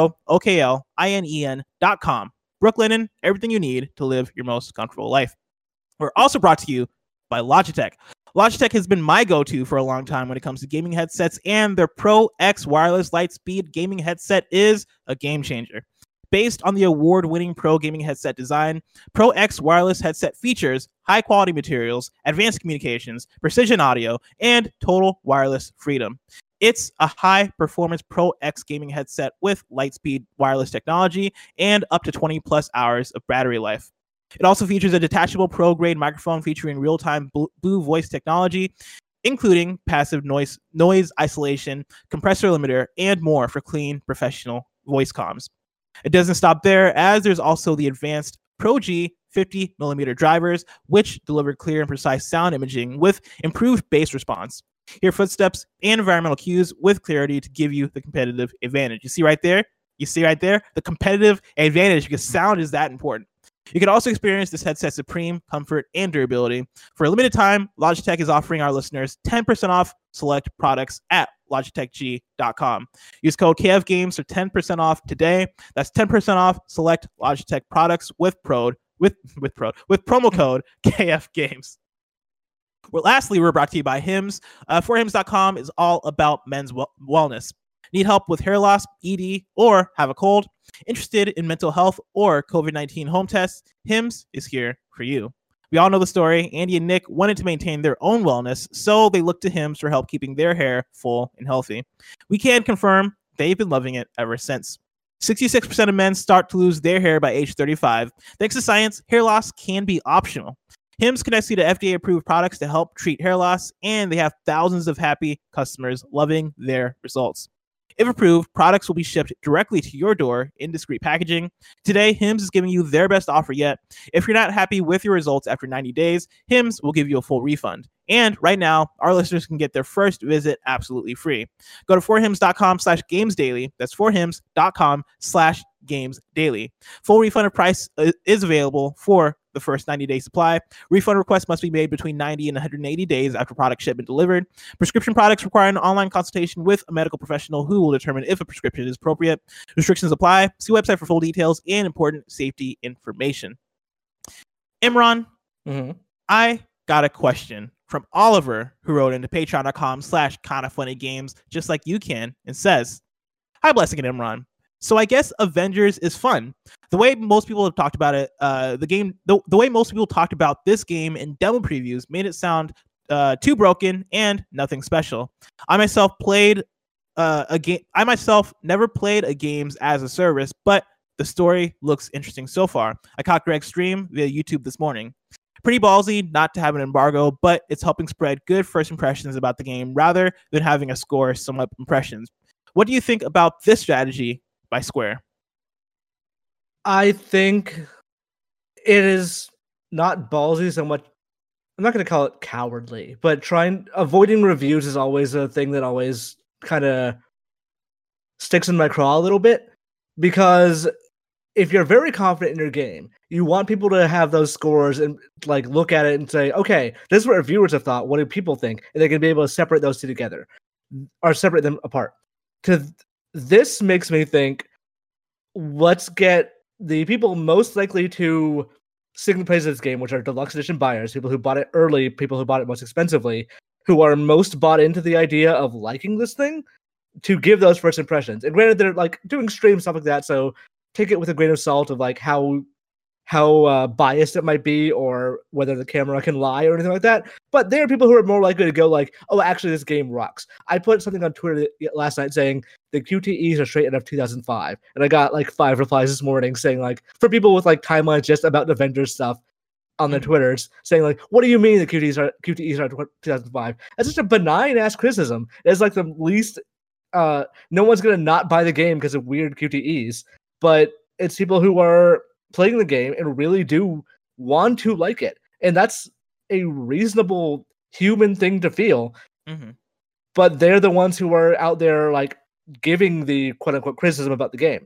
BROOKLINEN.com. Brooklinen, everything you need to live your most comfortable life. We're also brought to you by Logitech. Logitech has been my go-to for a long time when it comes to gaming headsets, and their Pro X wireless Lightspeed gaming headset is a game changer. Based on the award-winning Pro gaming headset design, Pro X wireless headset features high-quality materials, advanced communications, precision audio, and total wireless freedom. It's a high-performance Pro X gaming headset with Lightspeed wireless technology and up to 20-plus hours of battery life. It also features a detachable pro-grade microphone featuring real-time Blue Voice technology, including passive noise isolation, compressor limiter, and more for clean, professional voice comms. It doesn't stop there, as there's also the advanced Pro G 50mm drivers, which deliver clear and precise sound imaging with improved bass response. Hear footsteps and environmental cues with clarity to give you the competitive advantage. You see right there? The competitive advantage, because sound is that important. You can also experience this headset's supreme comfort and durability. For a limited time, Logitech is offering our listeners 10% off select products at logitechg.com. Use code KFGames for 10% off today. That's 10% off select Logitech products with promo code KFGames. Well, lastly, we're brought to you by Hims. ForHims.com is all about men's wellness. Need help with hair loss, ED, or have a cold? Interested in mental health or COVID-19 home tests? Hims is here for you. We all know the story. Andy and Nick wanted to maintain their own wellness, so they looked to Hims for help keeping their hair full and healthy. We can confirm they've been loving it ever since. 66% of men start to lose their hair by age 35. Thanks to science, hair loss can be optional. Hims connects you to FDA-approved products to help treat hair loss, and they have thousands of happy customers loving their results. If approved, products will be shipped directly to your door in discreet packaging. Today, Hims is giving you their best offer yet. If you're not happy with your results after 90 days, Hims will give you a full refund. And right now, our listeners can get their first visit absolutely free. Go to forhims.com/gamesdaily. That's forhims.com/gamesdaily. Full refund of price is available for the first 90-day supply. Refund requests must be made between 90 and 180 days after product shipment delivered. Prescription products require an online consultation with a medical professional who will determine if a prescription is appropriate. Restrictions apply. See website for full details and important safety information. Imran, I got a question from Oliver, who wrote into patreon.com/kindoffunnygames, just like you can, and says, "Hi, Blessing and Imran. So I guess Avengers is fun. The way most people have talked about it, the way most people talked about this game in demo previews made it sound too broken and nothing special. I myself never played a games as a service, but the story looks interesting so far. I caught Greg's stream via YouTube this morning. Pretty ballsy not to have an embargo, but it's helping spread good first impressions about the game rather than having a score sum up impressions. What do you think about this strategy by Square?" I think it is not ballsy so much. I'm not going to call it cowardly, but avoiding reviews is always a thing that always kind of sticks in my craw a little bit, because if you're very confident in your game, you want people to have those scores and like look at it and say, okay, this is what reviewers have thought. What do people think? And they can be able to separate those two together or separate them apart. This makes me think, let's get the people most likely to sing the praise of this game, which are deluxe edition buyers, people who bought it early, people who bought it most expensively, who are most bought into the idea of liking this thing, to give those first impressions. And granted, they're like doing stream stuff like that, so take it with a grain of salt of like how biased it might be, or whether the camera can lie or anything like that. But there are people who are more likely to go like, oh, actually, this game rocks. I put something on Twitter last night saying the QTEs are straight out of 2005, and I got like 5 replies this morning saying like, for people with like timelines just about Avengers stuff on their Twitters, saying like, what do you mean the QTEs are 2005? That's just a benign ass criticism. It's like the least. No one's gonna not buy the game because of weird QTEs, but it's people who are playing the game and really do want to like it, and that's a reasonable human thing to feel. Mm-hmm. But they're the ones who are out there like giving the quote unquote criticism about the game.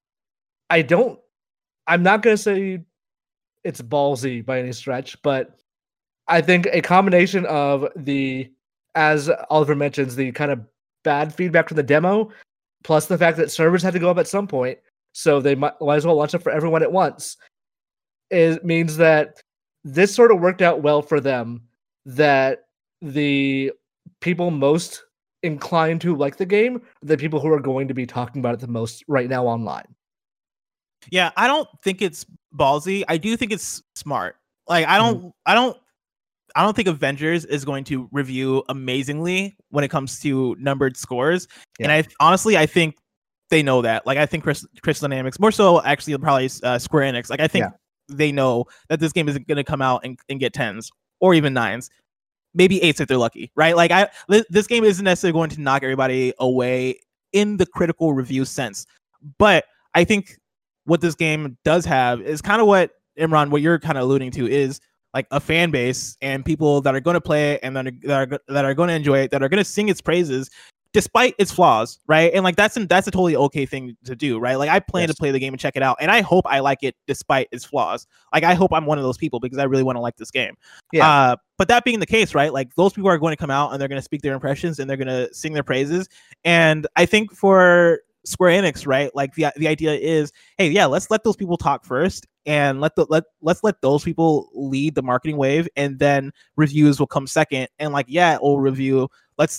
I'm not gonna say it's ballsy by any stretch, but I think a combination of the, as Oliver mentions, the kind of bad feedback from the demo, plus the fact that servers had to go up at some point, so they might as well launch it for everyone at once, means that this sort of worked out well for them, that the people most inclined to like the game, the people who are going to be talking about it the most right now online. Yeah, I don't think it's ballsy. I do think it's smart. Like I don't think Avengers is going to review amazingly when it comes to numbered scores. Yeah. And I think they know that. Like I think Crystal Dynamics, more so actually probably Square Enix, like I think they know that this game isn't going to come out and get 10s or even 9s. Maybe 8s if they're lucky, right? Like this game isn't necessarily going to knock everybody away in the critical review sense. But I think what this game does have is kind of what, Imran, what you're kind of alluding to, is like a fan base and people that are going to play it and that are going to enjoy it, that are going to sing its praises despite its flaws, right? And like that's a totally okay thing to do, right? Like I plan to play the game and check it out, and I hope I like it despite its flaws. Like I hope I'm one of those people because I really want to like this game. Yeah. But that being the case, right? Like those people are going to come out and they're going to speak their impressions and they're going to sing their praises. And I think for Square Enix, right? Like the idea is, hey, yeah, let's let those people talk first, and let's let those people lead the marketing wave, and then reviews will come second. And like, yeah, we'll review. Let's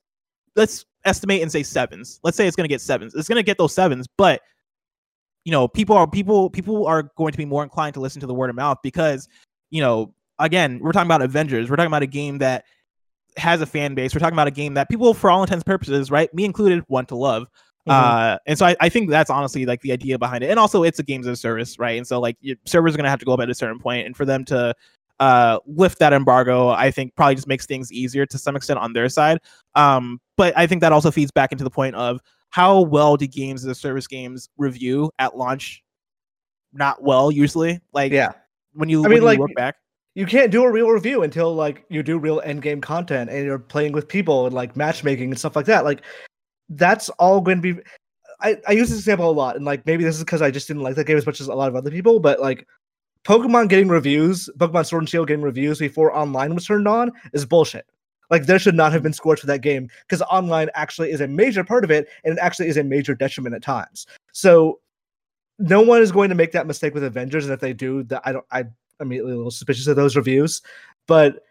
estimate and say 7s. Let's say it's going to get 7s. It's going to get those 7s, but you know, people are going to be more inclined to listen to the word of mouth because, you know, again, we're talking about Avengers. We're talking about a game that has a fan base. We're talking about a game that people, for all intents and purposes, right, me included, want to love. And so I think that's honestly like the idea behind it. And also it's a games as a service, right? And so like your servers are going to have to go up at a certain point, and for them to lift that embargo, I think probably just makes things easier to some extent on their side. But I think that also feeds back into the point of how well do games as a service games review at launch? Not well, usually. Like, yeah, when you look back, you can't do a real review until like you do real end game content and you're playing with people and like matchmaking and stuff like that. Like that's all going to be. I use this example a lot, and like maybe this is because I just didn't like that game as much as a lot of other people, but like Pokemon Sword and Shield getting reviews before online was turned on is bullshit. Like there should not have been scores for that game because online actually is a major part of it, and it actually is a major detriment at times. So no one is going to make that mistake with Avengers, and if they do, I'm immediately a little suspicious of those reviews. But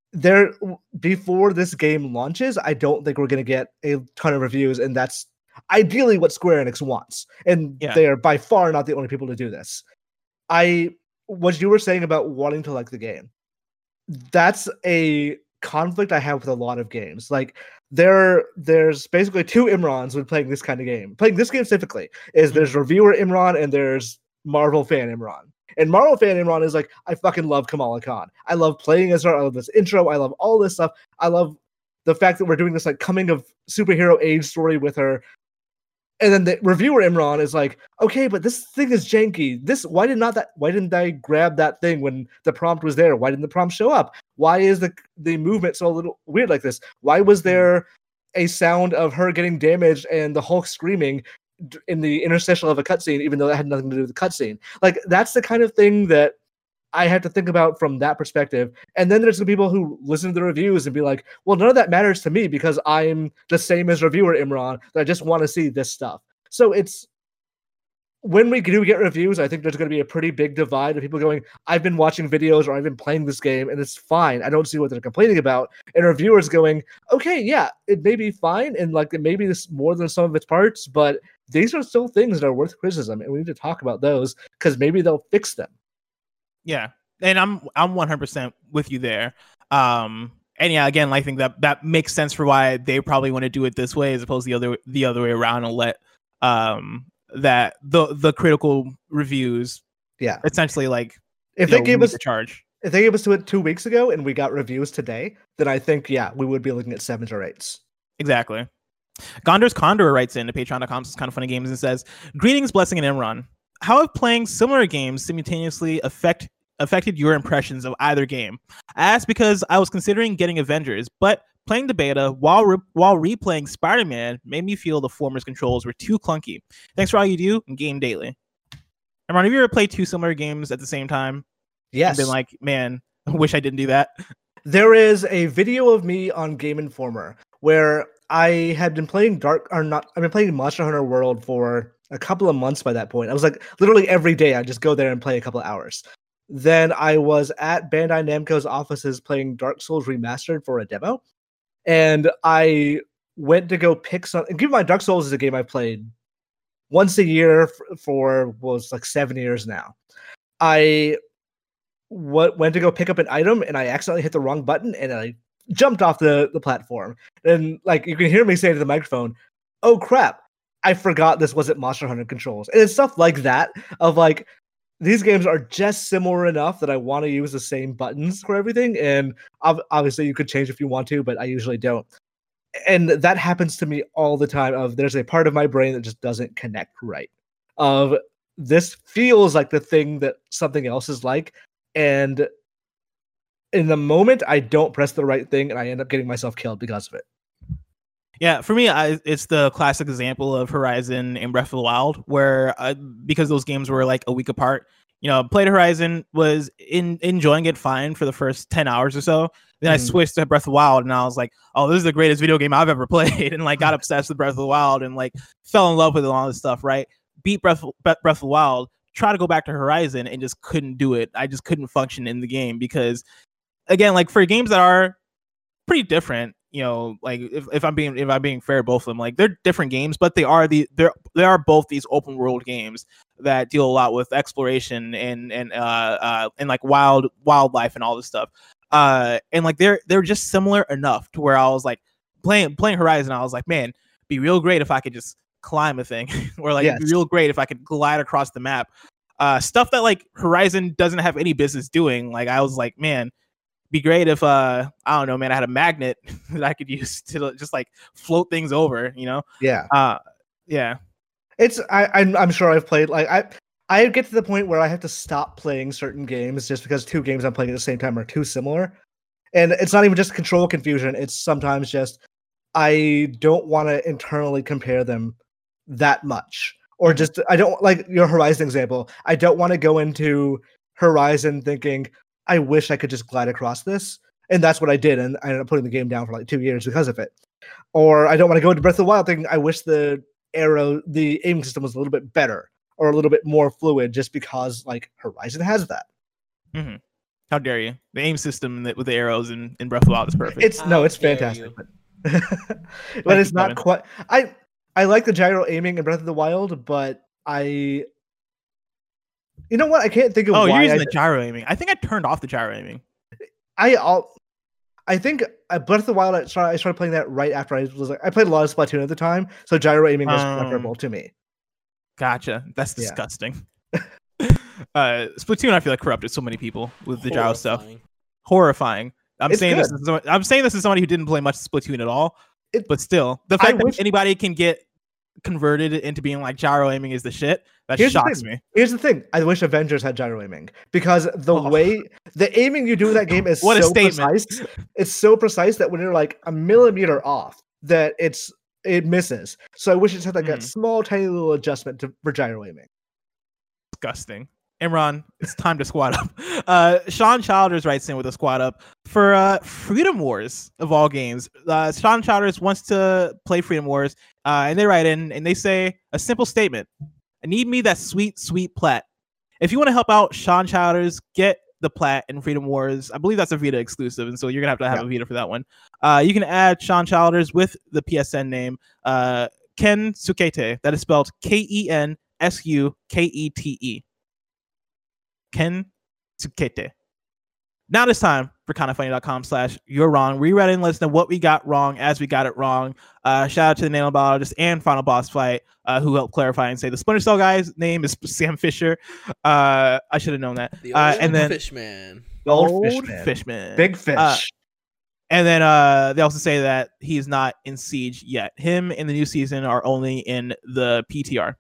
before this game launches, I don't think we're going to get a ton of reviews, and that's ideally what Square Enix wants. And they are by far not the only people to do this. What you were saying about wanting to like the game, that's a conflict I have with a lot of games. Like there's basically two Imrans when playing this kind of game. Playing this game specifically is there's reviewer Imran and there's Marvel fan Imran. And Marvel fan Imran is like, I fucking love Kamala Khan. I love playing as her. I love this intro. I love all this stuff. I love the fact that we're doing this like coming of superhero age story with her. And then the reviewer Imran is like, okay, but this thing is janky. Why didn't I grab that thing when the prompt was there? Why didn't the prompt show up? Why is the movement so a little weird like this? Why was there a sound of her getting damaged and the Hulk screaming in the interstitial of a cutscene, even though that had nothing to do with the cutscene? Like that's the kind of thing that I have to think about from that perspective. And then there's the people who listen to the reviews and be like, well, none of that matters to me because I'm the same as reviewer Imran, that I just want to see this stuff. So it's when we do get reviews, I think there's going to be a pretty big divide of people going, I've been watching videos or I've been playing this game and it's fine. I don't see what they're complaining about. And reviewers going, okay, yeah, it may be fine. And like, it may be this more than some of its parts, but these are still things that are worth criticism. And we need to talk about those because maybe they'll fix them. Yeah. And I'm 100% with you there. And yeah, again, I think that makes sense for why they probably want to do it this way as opposed to the other way around and let, that the critical reviews, essentially like if they gave us the charge. If they gave us to it 2 weeks ago and we got reviews today, then I think we would be looking at 7s or 8s. Exactly. Gondor's Condor writes in to patreon.com kind of funny games and says, greetings, Blessing, and Imran. How have playing similar games simultaneously affected your impressions of either game? I asked because I was considering getting Avengers, but playing the beta while replaying Spider-Man made me feel the former's controls were too clunky. Thanks for all you do and game daily. Imran, have you ever played two similar games at the same time? Yes. And been like, man, I wish I didn't do that. There is a video of me on Game Informer where I had been playing I've been playing Monster Hunter World for a couple of months by that point. I was like, literally every day I just go there and play a couple of hours. Then I was at Bandai Namco's offices playing Dark Souls Remastered for a demo. And I went to go pick some. And Give My Dark Souls is a game I've played once a year for like 7 years now. I went to go pick up an item and I accidentally hit the wrong button and I jumped off the platform. And like you can hear me say to the microphone, "Oh crap! I forgot this wasn't Monster Hunter controls." And it's stuff like that of like. These games are just similar enough that I want to use the same buttons for everything. And obviously you could change if you want to, but I usually don't. And that happens to me all the time there's a part of my brain that just doesn't connect right. This feels like the thing that something else is like. And in the moment, I don't press the right thing and I end up getting myself killed because of it. Yeah, for me, it's the classic example of Horizon and Breath of the Wild, where because those games were like a week apart, played Horizon, was enjoying it fine for the first 10 hours or so. Then I switched to Breath of the Wild, and I was like, oh, this is the greatest video game I've ever played, and like got obsessed with Breath of the Wild and like fell in love with it and all this stuff, right? Beat Breath of the Wild, try to go back to Horizon, and just couldn't do it. I just couldn't function in the game because, again, like for games that are pretty different, like if I'm being fair, both of them, like they're different games, but they are both these open world games that deal a lot with exploration and like wildlife and all this stuff. And like they're just similar enough to where I was like playing Horizon. I was like, man, be real great if I could just climb a thing, or like it'd be real great if I could glide across the map. Stuff that like Horizon doesn't have any business doing. Like I was like, man. Be great if I don't know, man, I had a magnet that I could use to just like float things over, yeah. It's I'm sure I've played like I get to the point where I have to stop playing certain games just because two games I'm playing at the same time are too similar. And it's not even just control confusion, it's sometimes just I don't want to internally compare them that much. Or just I don't like your Horizon example. I don't want to go into Horizon thinking I wish I could just glide across this. And that's what I did. And I ended up putting the game down for like 2 years because of it. Or I don't want to go into Breath of the Wild thinking I wish the aiming system was a little bit better or a little bit more fluid just because like Horizon has that. Mm-hmm. How dare you? The aim system with the arrows in Breath of the Wild is perfect. It's fantastic. But it's not quite. I like the gyro aiming in Breath of the Wild, but you know what? I can't think of why. You're using the gyro aiming. I think I turned off the gyro aiming. I think Breath of the Wild, I started playing that right after I played a lot of Splatoon at the time, so gyro aiming was preferable to me. Gotcha. That's disgusting. Splatoon, I feel like corrupted so many people with the gyro stuff. Horrifying. I'm saying this as somebody who didn't play much Splatoon at all. But still, the fact that anybody can get converted into being like gyro aiming is the shit. That shocks me. Here's the thing. I wish Avengers had gyro aiming because way the aiming you do in that game is so precise. It's so precise that when you're like a millimeter off, that it misses. So I wish it had like a small, tiny little adjustment for gyro aiming. Disgusting. Imran, it's time to squad up. Sean Childers writes in with a squad up for Freedom Wars of all games. Sean Childers wants to play Freedom Wars, and they write in and they say a simple statement: I need me that sweet, sweet plat. If you want to help out Sean Chowders, get the plat in Freedom Wars. I believe that's a Vita exclusive, and so you're gonna have a Vita for that one. You can add Sean Chowders with the PSN name Ken Sukete. That is spelled KenSukete. Ken Sukete. Now it's time for kindafunny.com/you're wrong. Rewrite and let us know what we got wrong as we got it wrong. Shout out to the nanobiologist and Final Boss Fight who helped clarify and say the Splinter Cell guy's name is Sam Fisher. I should have known that. The old and then Fishman. The old Fishman. Big fish. And then they also say that he's not in Siege yet. Him in the new season are only in the PTR.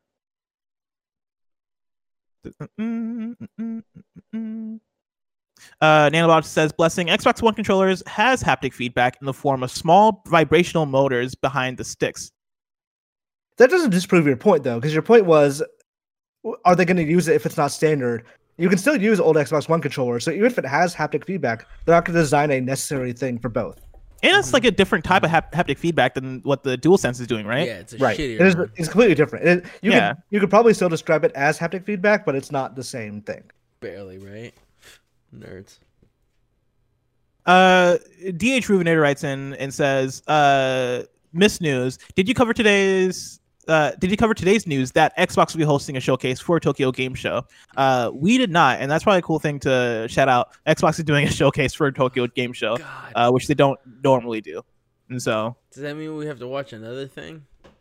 Nanobot says, blessing, Xbox One controllers has haptic feedback in the form of small vibrational motors behind the sticks. That doesn't disprove your point, though, because your point was, are they going to use it if it's not standard? You can still use old Xbox One controllers, so even if it has haptic feedback, they're not going to design a necessary thing for both. And it's like a different type of haptic feedback than what the DualSense is doing, right? Yeah, it's a Right. shittier. It's completely different. You could probably still describe it as haptic feedback, but it's not the same thing. Barely, right? Nerds. DH Ruvinator writes in and says, Miss News, did you cover today's news that Xbox will be hosting a showcase for Tokyo Game Show? We did not, and that's probably a cool thing to shout out. Xbox is doing a showcase for Tokyo Game Show, which they don't normally do. And so, does that mean we have to watch another thing?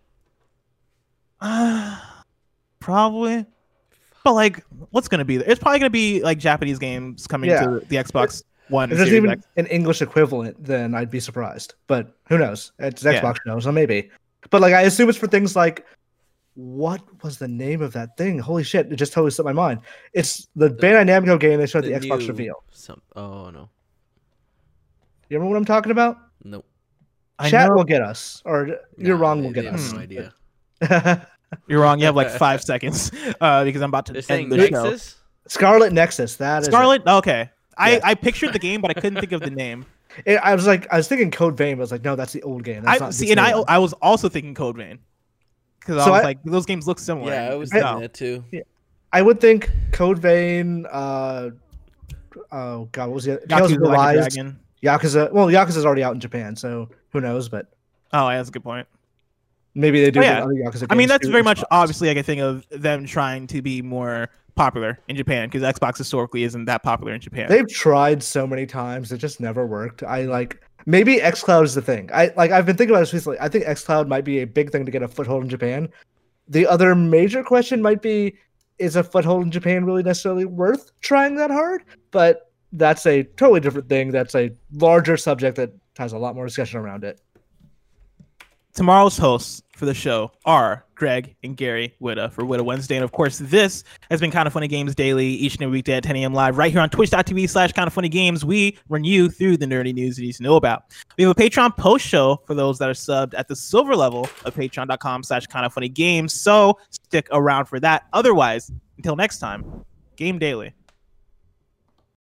Probably. But like, what's gonna be there? It's probably gonna be like Japanese games coming to the Xbox One. If there's even an English equivalent, then I'd be surprised. But who knows? It's Xbox Show, so maybe. But like, I assume it's for things like, what was the name of that thing? Holy shit! It just totally slipped my mind. It's the Bandai Namco game they showed at the Xbox reveal. Oh no! You remember what I'm talking about? Nope. Chat will get us, or you're wrong will get us. No idea. You're wrong. You have like 5 seconds because I'm about to end the show. Scarlet Nexus. That is Scarlet. Okay. I pictured the game, but I couldn't think of the name. I was thinking Code Vein. I was like, no, that's the old game. That's not see, and I was also thinking Code Vein because I was like, those games look similar. Yeah, I was thinking that too. Yeah. I would think Code Vein. Oh god, what was it? Yakuza. Well, Yakuza's already out in Japan, so who knows? But that's a good point. Maybe they do. Other Yakuza games. I mean, that's very much obviously like a thing of them trying to be more popular in Japan because Xbox historically isn't that popular in Japan. They've tried so many times, it just never worked. Maybe xCloud is the thing. I've been thinking about this recently. I think xCloud might be a big thing to get a foothold in Japan. The other major question might be, is a foothold in Japan really necessarily worth trying that hard? But that's a totally different thing. That's a larger subject that has a lot more discussion around it. Tomorrow's hosts for the show are Greg and Gary Witta for Witta Wednesday. And of course, this has been Kinda Funny Games Daily, each and every weekday at 10 a.m. live right here on twitch.tv/kindafunnygames. We run you through the nerdy news you need to know about. We have a Patreon post show for those that are subbed at the silver level of patreon.com/kindafunnygames. So stick around for that. Otherwise, until next time, Game Daily.